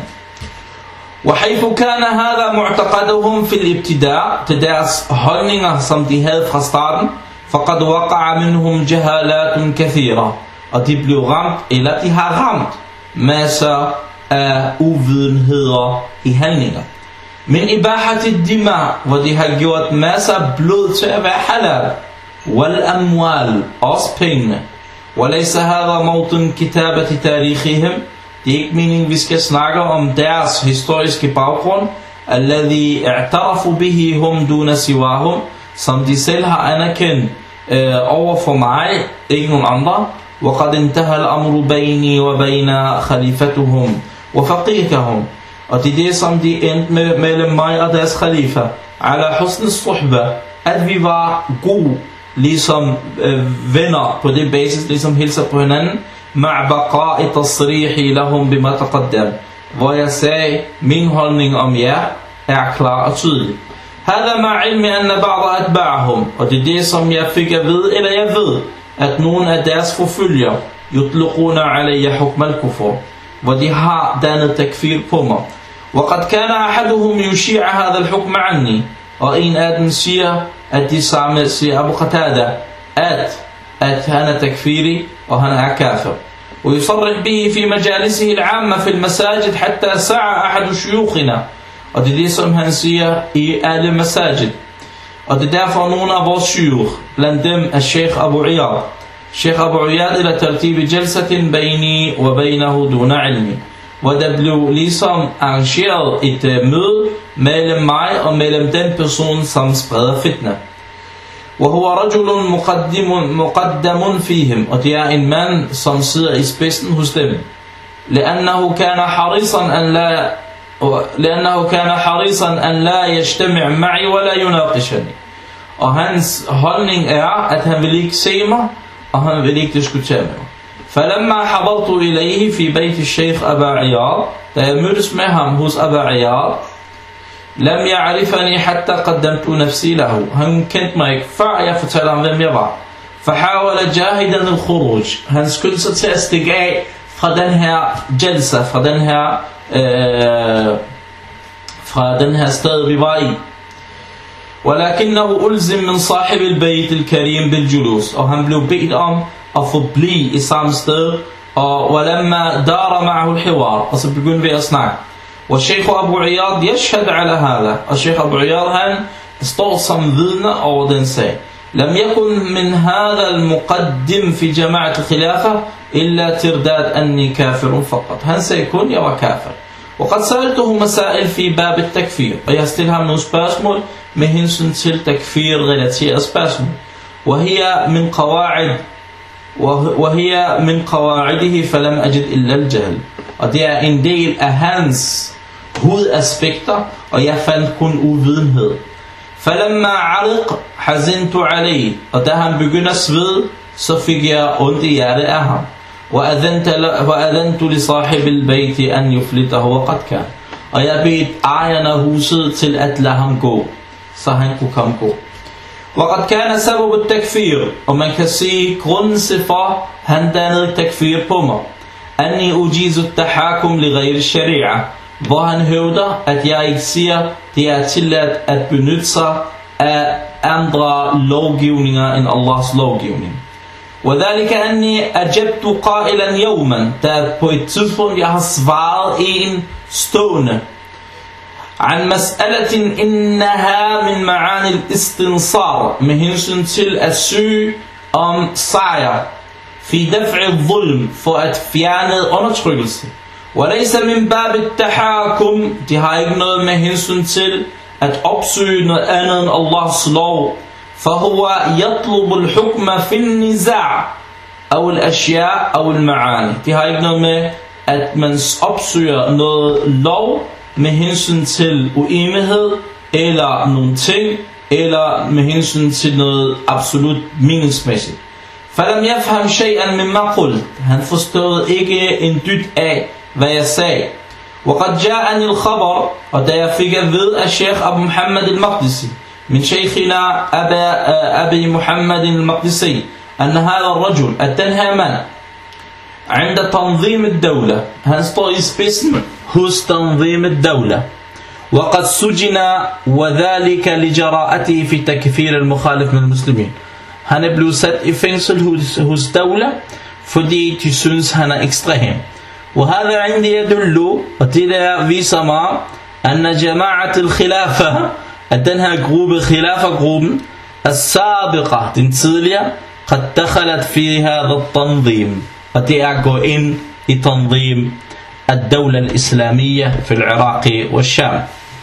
وحيث كان هذا معتقدهم في الابتداء, til deres holdninger som de havde fra starten, فقد وقع منهم جهالات كثيرة, og de blev ramt, eller de har ramt masser af uvidenheder i handlinger. Men ibahat ad-dima, hvor de har gjort masser af blod til at være halal, wal amwal, også pengene. وليس هذا موطن كتابة تاريخهم, det er ikke meningen vi skal snakke om deres historiske baggrund, الذي اعترفوا به هم دون سواهم, som de selv har anerkendt over for mig, ikke nogen andre. وقد انتهى الأمر بيني وبين خليفتهم وفقيههم, og det er det som de endte med mellem mig og deres khalifa, على حسن الصحبة, at vi var gode, ligesom venner på det basis, ligesom hilser på hinanden, مع بقاء تصريحي لهم بما تقدم, hvor jeg sagde, min holdning om jer er klar og tydelig. هذا مع علم أن بعض أتباعهم, og det er det som jeg fik at vide, eller jeg ved, at nogle af deres forfølgere يطلقون علي حكم الكفر, hvor de har dannet takfir på mig. وقد كان أحدهم يشيع هذا الحكم عني, og en af dem siger, at de samme siger Abu Qatada, at han er takfiri og han er kafir. ويصرح به في مجالسه العامة في المساجد حتى سعى أحد شيوخنا, og det er det som han siger i alle masajid. Og det er derfor nogle af vores shuyukh, blandt dem er Sheikh Abu Iyad. Sheikh Abu Iyad ila tartib jalsatin bayni wa baynahu duna ilmi, hvor der blev ligesom arrangeret et møde mellem mig og mellem den person som spreder fitna. وهو رجل مقدم فيهم, og det er en mand som sidder i spidsen hos dem. لأنه كان حريصا أن لا يجتمع معي ولا يناقشني, og hans holdning er at han vil ikke se mig og han vil ikke diskutere med mig. فلما حضرت إليه في بيت الشيخ أبا عياض, da jeg mødtes med ham hos Aba Iyad, لم يعرفني حتى قدمت نفسي له, han kendte mig ikke før jeg fortalte ham hvem jeg var. فحاول جاهدا الخروج, han skyndte sig til at stikke af fra den her jalsa, fra den her sted vi var i. ولكنه ألزم من صاحب البيت الكريم بالجلوس, og han blev bedt om at forblive i samme sted, og ولما دار معه الحوار, og så begyndte vi at snakke. والشيخ أبو عياض يشهد على هذا, og Sheikh Abu Iyad han står som vidne over den sag. لم يكن من هذا المقدم في جماعة الخلافة إلا ترداد أني كافر فقط, han sagde kun jeg var kafir. وقد سألته مسائل في باب التكفير, og jeg stillede ham nogle spørgsmål med hensyn til takfir relateret spørgsmål. وهي من قواعده فلم أجد إلا الجهل, og det er en del af hans hovedaspekter, og jeg fandt kun uvidenhed. فلما علق حزنت عليه, og da han begyndte at svede, så fik jeg ondt i hjertet af ham. وأذنت لصاحب البيت أن يفلته وقد كان, og jeg bedte ejeren af huset til at lade ham gå, så han kunne komme gå. وقد كان سبب التكفير, og man kan sige grunden til for han dannede takfir på mig, أني أجيز التحاكم لغير الشريعة, hvor han hævder at jeg ikke siger det er tilladt at benytte sig af andre lovgivninger end Allahs lovgivning. وذلك أني أجبت قائلا يوما, der på et tidspunkt jeg har svaret en stående, عن مسألة إنها من معاني الاستنصار med hensyn til at søge om sejr في دفع الظلم for at fjerne undertrykkelse. وليس من باب التحاكم, de har ikke noget med hensyn til at opsøge noget andet end Allahs lov. فهو يطلب الحكم في النزاع أو الأشياء أو المعاني. De har ikke noget med at man opsøger noget lov med hensyn til uenighed eller nogle ting, eller med hensyn til noget absolut meningsmæssigt. فلم يفهم شيئا مما قلت, han forstod ikke en dyt af hvad jeg sagde. وقد جاءني الخبر, og da jeg fik at vide af Sheikh Abu Muhammad al-Maqdisi من شيخنا أبي محمد المقدسي أن هذا الرجل, at den her mand عند تنظيم الدولة, han står i spidsen hos تنظيم الدولة, وقد سجن وذلك لجراءته في تكفير المخالف من المسلمين. Han er blevet sat i fængsel hos Dawla, fordi de synes han er ekstrem. وهذا عندي يدل, og det der viser mig, أن جماعة الخلافة, at den her gruppe, khilafagruppen, السابقة, den tidligere, قد دخلت في هذا التنظيم, og det er at gå ind i تنظيم الدولة الإسلامية في العراق والشام.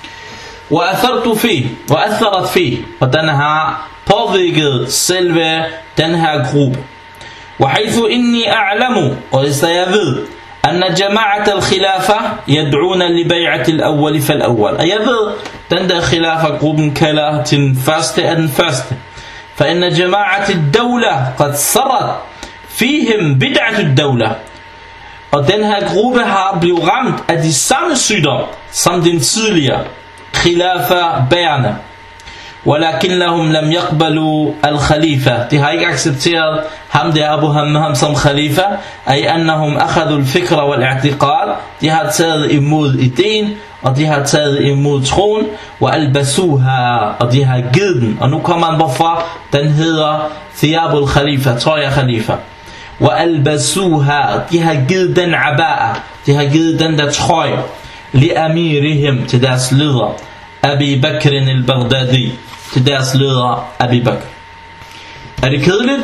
وأثرت فيه, og den har påvirket selve den her gruppe. وحيث إني أعلم, og hvis jeg ved, أن جماعة الخلافة يدعون لبيعة الأول فالأول, og jeg ved, den der khilafagruppen kalder til den første af den første. فإن جماعة الدولة قد صرت فيهم بدعة الدولة, og den her gruppe har blevet ramt af de samme sygdom som den tidligere khilafa-bærende. ولكنهم لم يقبلوا الخليفة, de har ikke accepteret ham der Abu Hammam som khalifa, أي أنهم أخذوا الفكر والاعتقاد, de har taget imod ideen, og de har taget imod troen, وألبسوها, og de har givet den, og nu kommer han hvorfor den hedder ثياب الخليفة, trøje af khalifa. وألبسوها, de har givet den aba'a, de har givet den der trøje, لأميرهم, til deres leder, Abi Bakr al-Baghdadi, til deres leder Abi Bakr. Er det kedeligt?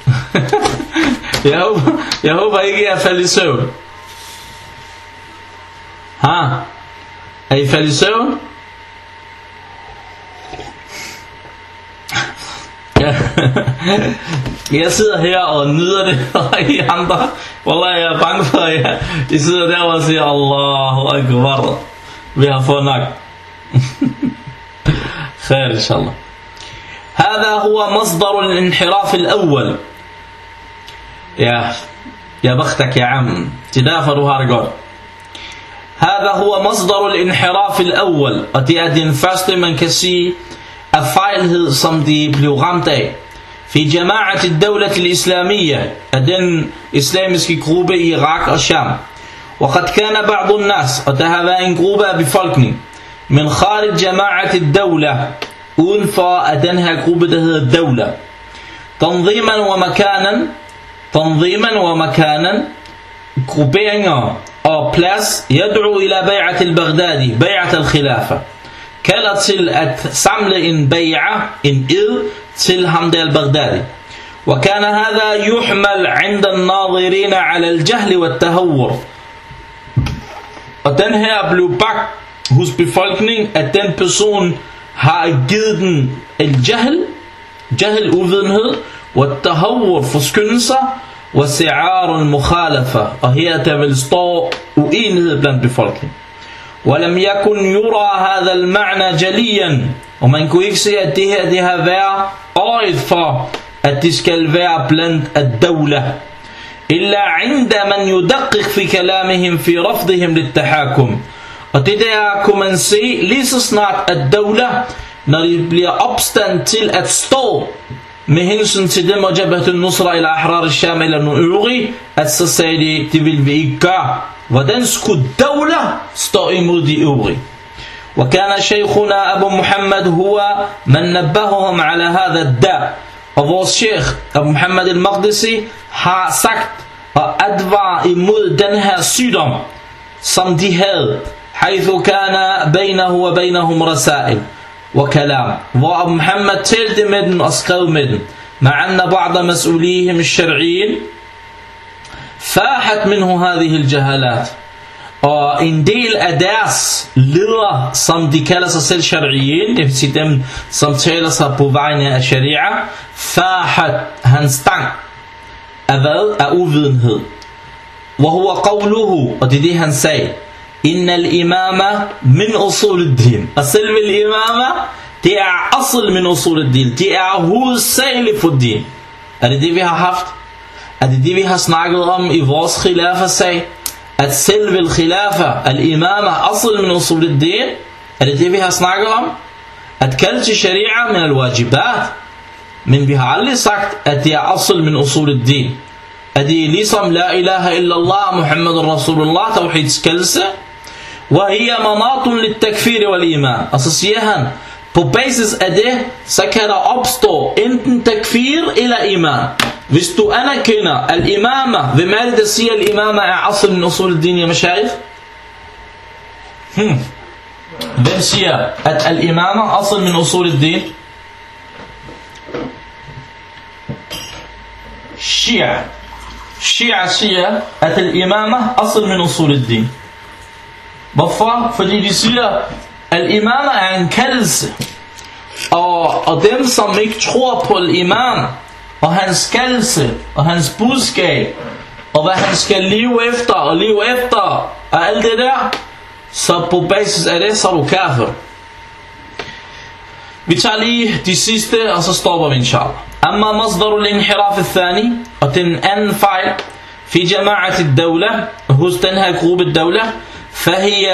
jeg håber ikke jeg er faldet i søvn. Er I faldet i søvn? Jeg sidder her og nyder det, og I andre, wallah, jeg er bange for jer. I sidder der og siger Allahu Akbar. Vi har fået nok. خير إن شاء الله. هذا هو مصدر الانحراف الأول. يا بختك يا عم, تدافروا هارجور. هذا هو مصدر الانحراف الأول, og det er den første man kan sige af fejlhed som de blev ramt af. في جماعة الدولة الإسلامية, af den islamiske gruppe i Irak og Sham. وقد كان بعض الناس, og der har været en gruppe af befolkningen, من خارج جماعة الدولة, uden for at den her gruppe der hedder Dawla, تنظيما ومكانا, grupperinger og plads, يدعو إلى بيعة البغدادي, بيعة الخلافة, kalder til at samle en bay'a, en ed til ham der al-Baghdadi. وكان هذا يحمل عند الناظرين على الجهل والتهور, og den her blev bagt hos befolkningen, at den person har givet den al-jahl, uvidenhed, og tahawur, forskyndelser, og si'ar al-mukhalafa, og her der vil stå uenighed blandt befolkningen. ولم يكن يرى هذا المعنى جليا, og man kunne ikke se at det her det har været øjet for at det skal være blandt ad-dawla, إلا عند من يدقق في كلامهم في رفضهم للتحاكم. Og det der kunne man se lige så snart at Dawla, når de bliver opstand til at stå med hensyn til dem og Jabhat al-Nusra eller Ahrar al-Sham eller nogle øvrige, at så sagde de, det vil vi ikke gøre. Hvordan skulle Dawla stå imod de øvrige? وكان شيخنا أبو محمد هو من نبههم على هذا الداء. Og vores sheikh Abu Muhammad al-Maqdisi har sagt og advaret imod den her sygdom, som de havde. حيث كان بينه وبينهم رسائل وكلام, hvor Muhammed talte med dem og skrev med dem, مع أن بعض مسؤوليهم الشرعيين فاحت منه هذه الجهالات, og en del af deres ledere, som de kalder sig selv shari'in, det vil sige dem, som taler sig på vegne af sharia, fahat, han stang af hvad? Af uvidenhed. وهو قوله, og det er det han sagde, إن الإمامة من أصول الدين, og selve الإمامة, det er asl min usul al-din, det er hovedsageligt for din. Er det det vi har haft? Er det det vi har snakket om i vores khilafa-sag? At selve al-khilafa, al-imama, asl min usul al-din? Er det det vi har snakket om? At kalde til sharia min al-wajibat? Men vi har aldrig sagt at det er asl min usul al-din. Er det ligesom la ilaha illallah Muhammadur Rasulullah, tawhids kaldelse? وهي مناط للتكفير والإيمان. Og så siger han, på basis af det, så kan der opstå enten takfir eller iman. Hvis du anerkender al-imama, hvem er det, der siger al-imama er asl min usul al-din, ya mashayikh? Hvem siger at al-imama asl min usul al-din? Shia siger at al-imama asl min usul al-din. Hvorfor? Fordi de siger al-imama er en kaldelse, og dem som ikke tror på al-imam og hans kaldelse og hans budskab og hvad han skal leve efter og alt det der, så på basis af det, så er du kafir. Vi tager lige de sidste, og så stopper vi inshallah. Amma masdaru al-inhiraf al-thani, og den anden fejl fi jama'at al-dawla, hos den her gruppe dawla, فهي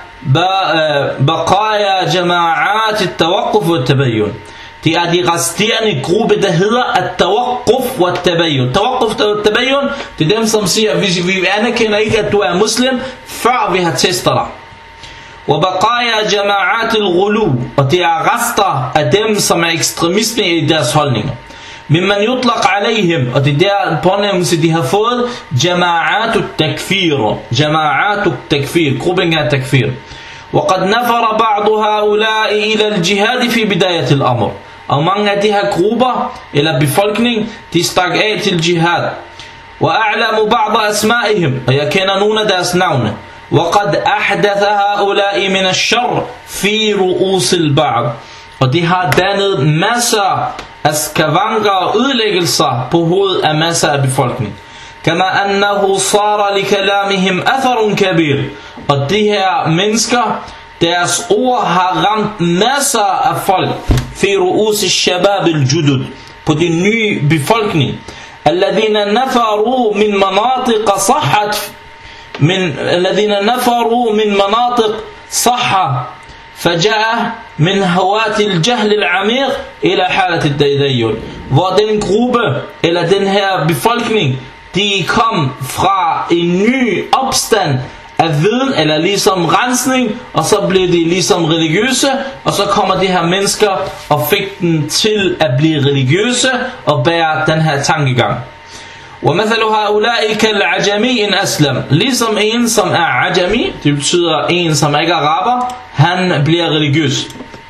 بقايا جماعات التوقف والتبين. Det er de resterende gruppe, der hedder at-tawaqquf wa at-tabayyun. Tawaqquf og at-tabayyun, det er dem, som siger, vi anerkender ikke, at du er muslim, før vi har testet dig. وبقايا جماعات الغلو, og det er rester af dem, som er ekstremisme i deres holdninger. ممن يطلق عليهم, og det er der pånævnelse de har fået, جماعات التكفير, جماعات التكفير, gruppen af takfir. وقد نفر بعض هؤلاء إلى الجهاد في بداية الأمر, og mange af de her grupper eller befolkning, de stak af til jihad. وأعلم بعض أسمائهم, og jeg kender nogle af deres navne. وقد أحدث هؤلاء من الشر في رؤوس البعض, og de har dannet masser af skavanker og ødelæggelser på hovedet af masser af befolkningen. كما أنه صار لكلامهم أثر كبير, og de her mennesker, deres ord har ramt masser af folk في رؤوس الشباب الجدد, på de nye befolkning, الذين نفروا من مناطق صحة فجاء من هوات الجهل العميق إلى حالة التدين, hvor den gruppe eller den her befolkning, de kom fra en ny opstand af viden eller ligesom rensning, og så blev de ligesom religiøse, og så kommer de her mennesker og fik den til at blive religiøse og bære den her tankegang. ومثل هؤلاء كالعجمي إن أسلم, ligesom en som er ajami, det betyder en som ikke er araber, han bliver religiøs.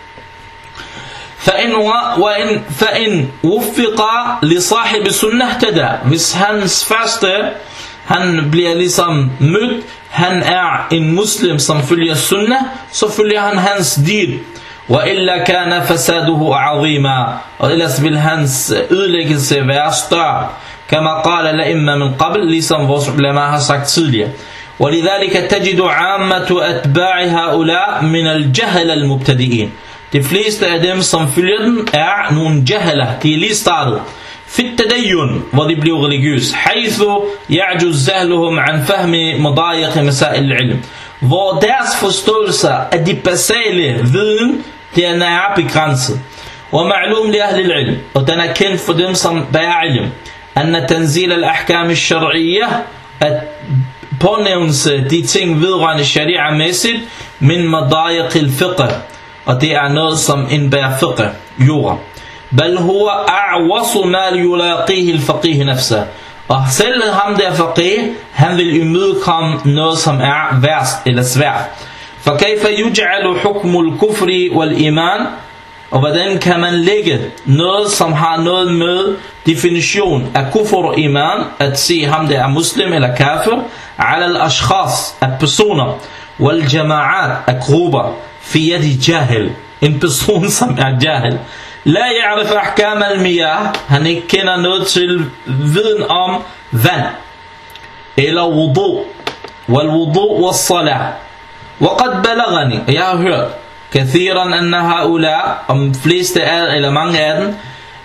فإن وفق لصاحب السنة اهتدى, hvis hans første, han bliver ligesom mødt, han er en muslim som følger sunnah, så følger han hans din. وإلا كان فساده عظيما, og ellers vil hans ødelæggelse være større. كما قال الأئمة من قبل, ligesom vores ulama har sagt tidligere. ولذلك تجد عامة أتباع هؤلاء من الجهل المبتدئين. De fleste af dem, som følger den, er nogle jahla, de er lige startet. في التدين, hvor de blev religiøse. حيث يعجز جهلهم عن فهم مضايق مسائل العلم, hvor deres forståelse af de basale viden, den er begrænset. ومعلوم لأهل العلم, og den er kendt for dem, som bærer ilm. أن تنزيل الأحكام الشرعية, at pånævnelse de ting vedrørende sharia-mæssigt, min مضايق الفقه, og det er noget som indbærer fiqh, jura. بل هو أعوص ما يلاقيه الفقيه نفسه, og selv ham der faqih, han vil imødekomme noget som er værst eller svært. فكيف يجعل حكم الكفر والإيمان Og hvordan kan man lægge noget, som har noget med definition af kufr og iman, at se ham der er muslim eller kafir, ala al-ashkhas, af personer, wal jama'at, af grupper, fi yadi jahil, en person som er jahil, la ya'rif ahkam al-miyah, han ikke kender noget til viden om vand, eller wudu, wal wudu wal salah, وقد بلغني, jeg har hørt كثيرا أن هؤلاء fleste af eller mange af dem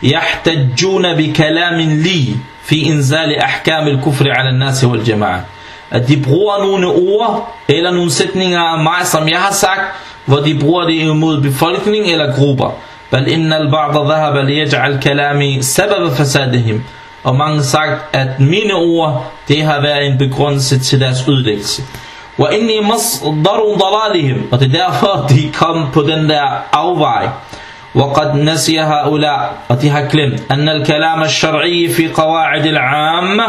يحتجون بكلام لي في إنزال أحكام الكفر على الناس والجماعة, at de bruger nogle ord eller nogle sætninger af mig, som jeg har sagt, hvor de bruger det imod befolkning eller grupper. بل إن البعض ذهب ليجعل كلامي سبب فسادهم, og mange har sagt, at mine ord, det har været en begrundelse til deres ødelæggelse. وإني مصدر ضلالهم, og det er derfor de kom på den der afvej. وقد نسي هؤلاء, og de har glemt, أن الكلام الشرعي في قواعد العامة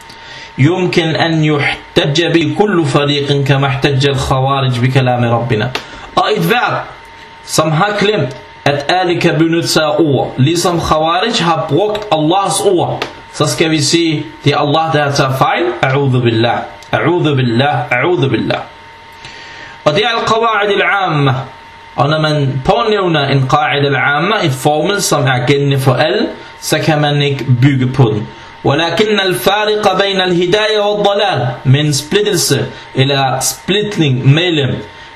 يمكن أن يحتج بكل فريق كما احتج الخوارج بكلام ربنا. Og et hvert, som har glemt, at alle kan benytte sig af ord, ligesom Khawarij har brugt Allahs ord, så skal vi sige, det er Allah, der har taget fejl. A'udhu billah. A'udhu billah, a'udhu billah. Og det er al-qawa'id al-amma. Og når man pånævner en qa'id al-amma, et formel, som er gældende for alle, så kan man ikke bygge på den. ولكن الفارق بين الهداية والضلال, men splittelse eller splitning mellem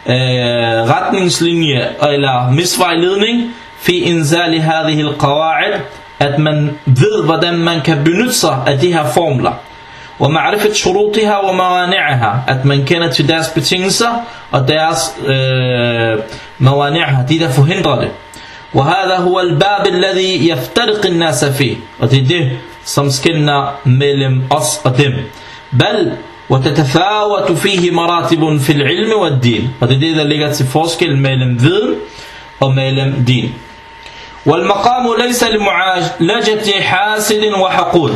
retningslinje eller misvejledning, fi inzali hadhihi al-qawa'id, at man ved, hvordan man kan benytte sig af de her formler. ومعرفة شروطها وموانعها, at man kender til deres betingelser og deres موانعها, de der forhindrer det. وهذا هو الباب الذي يفترق الناس فيه, og det er det, som skelner mellem os og dem. بل وتتفاوت فيه مراتب في العلم والدين, og det er det, der ligger til forskel mellem viden og mellem din. والمقام ليس لمعالجة حاسد وحقود,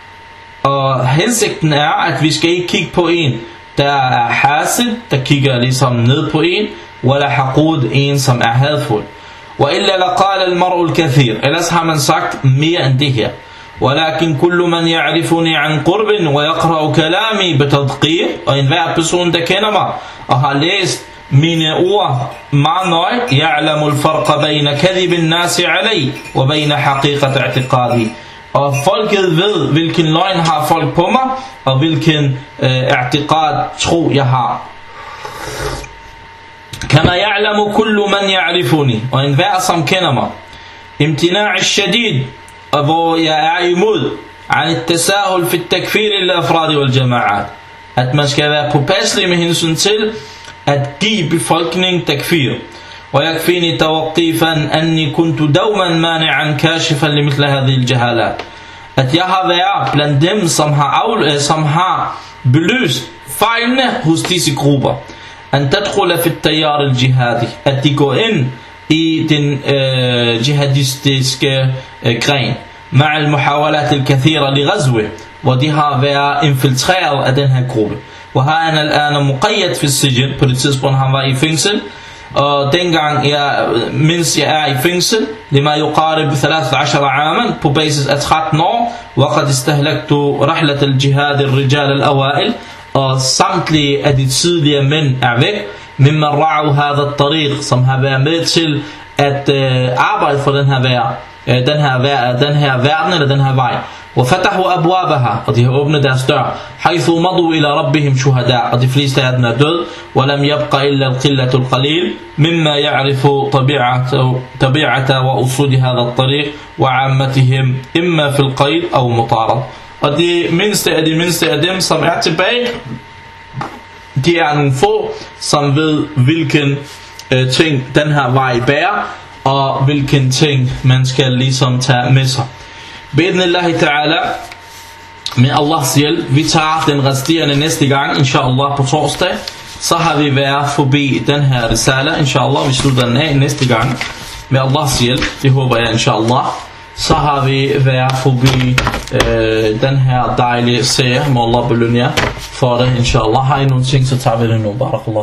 og hensigten er, at vi skal ikke kigge på en, der er hasid, der kigger ligesom ned på en, eller haqud, en som er hadfuld. وإلا لقال المرء الكثير, ellers har man sagt mere end det her. ولكن كل من يعرفني عن قرب ويقرأ كلامي بتدقيق, og enhver person, der kender mig og har læst mine ord meget nøje, يعلم الفرق بين كذب الناس علي وبين حقيقة اعتقادي. Og folket ved, hvilken løgn har folk på mig, og hvilken i'tiqad, tro jeg har. Kama ya'lamu kullu man ya'rifuni, og enhver som kender mig. Imtina' al-shadid, og hvor jeg er imod, an at-tasahul fi at-takfir lil-afrad wal-jama'at, at man skal være påpasselig med hensyn til at give befolkningen takfir. ويكفيني توقيفا أني كنت دوما مانعا كاشفا لمثل هذه الجهالات, at jeg har været blandt dem, som har belyst fejlene hos disse grupper. أن تدخل في التيار الجهادي, at de går ind i den jihadistiske gren, مع المحاولات الكثيرة لغزوه, hvor de har været infiltreret af den her gruppe. وها أنا الآن مقيد في السجن, på det tidspunkt han var i fængsel, og dengang mens jeg er i fængsel, لما يقارب 13 عاما, på basis af 13 år, وقد استهلكت رحلة الجهاد الرجال الأوائل, og samtlige af de tidligere mænd er væk, ممن رعوا هذا الطريق, som har været med til at arbejde for den her verden eller den her vej. وفتحوا أبوابها, og de har åbnet deres dør, حيث مضوا إلى ربهم شهداء, og de fleste af dem er død, ولم يبق إلا القلة القليل مما يعرف طبيعة وأصول هذا الطريق وعامتهم إما في القيد أو مطارد. Og de mindste af dem, som er tilbage, de er nogle få, som ved, hvilken ting den her vej bærer, og hvilken ting man skal ligesom tage med sig. Bidnillahi ta'ala, med Allahs hjælp, vi tager den resterende næste gang, inshallah på torsdag. Så har vi været forbi den her risala, inshallah, vi slutter den af næste gang. Med Allahs hjælp, det håber jeg, inshallah. Så har vi været forbi den her dejlige serie, må Allah belønne jer for det, inshallah. Har I nogle ting, så tager vi det nu, barakallah.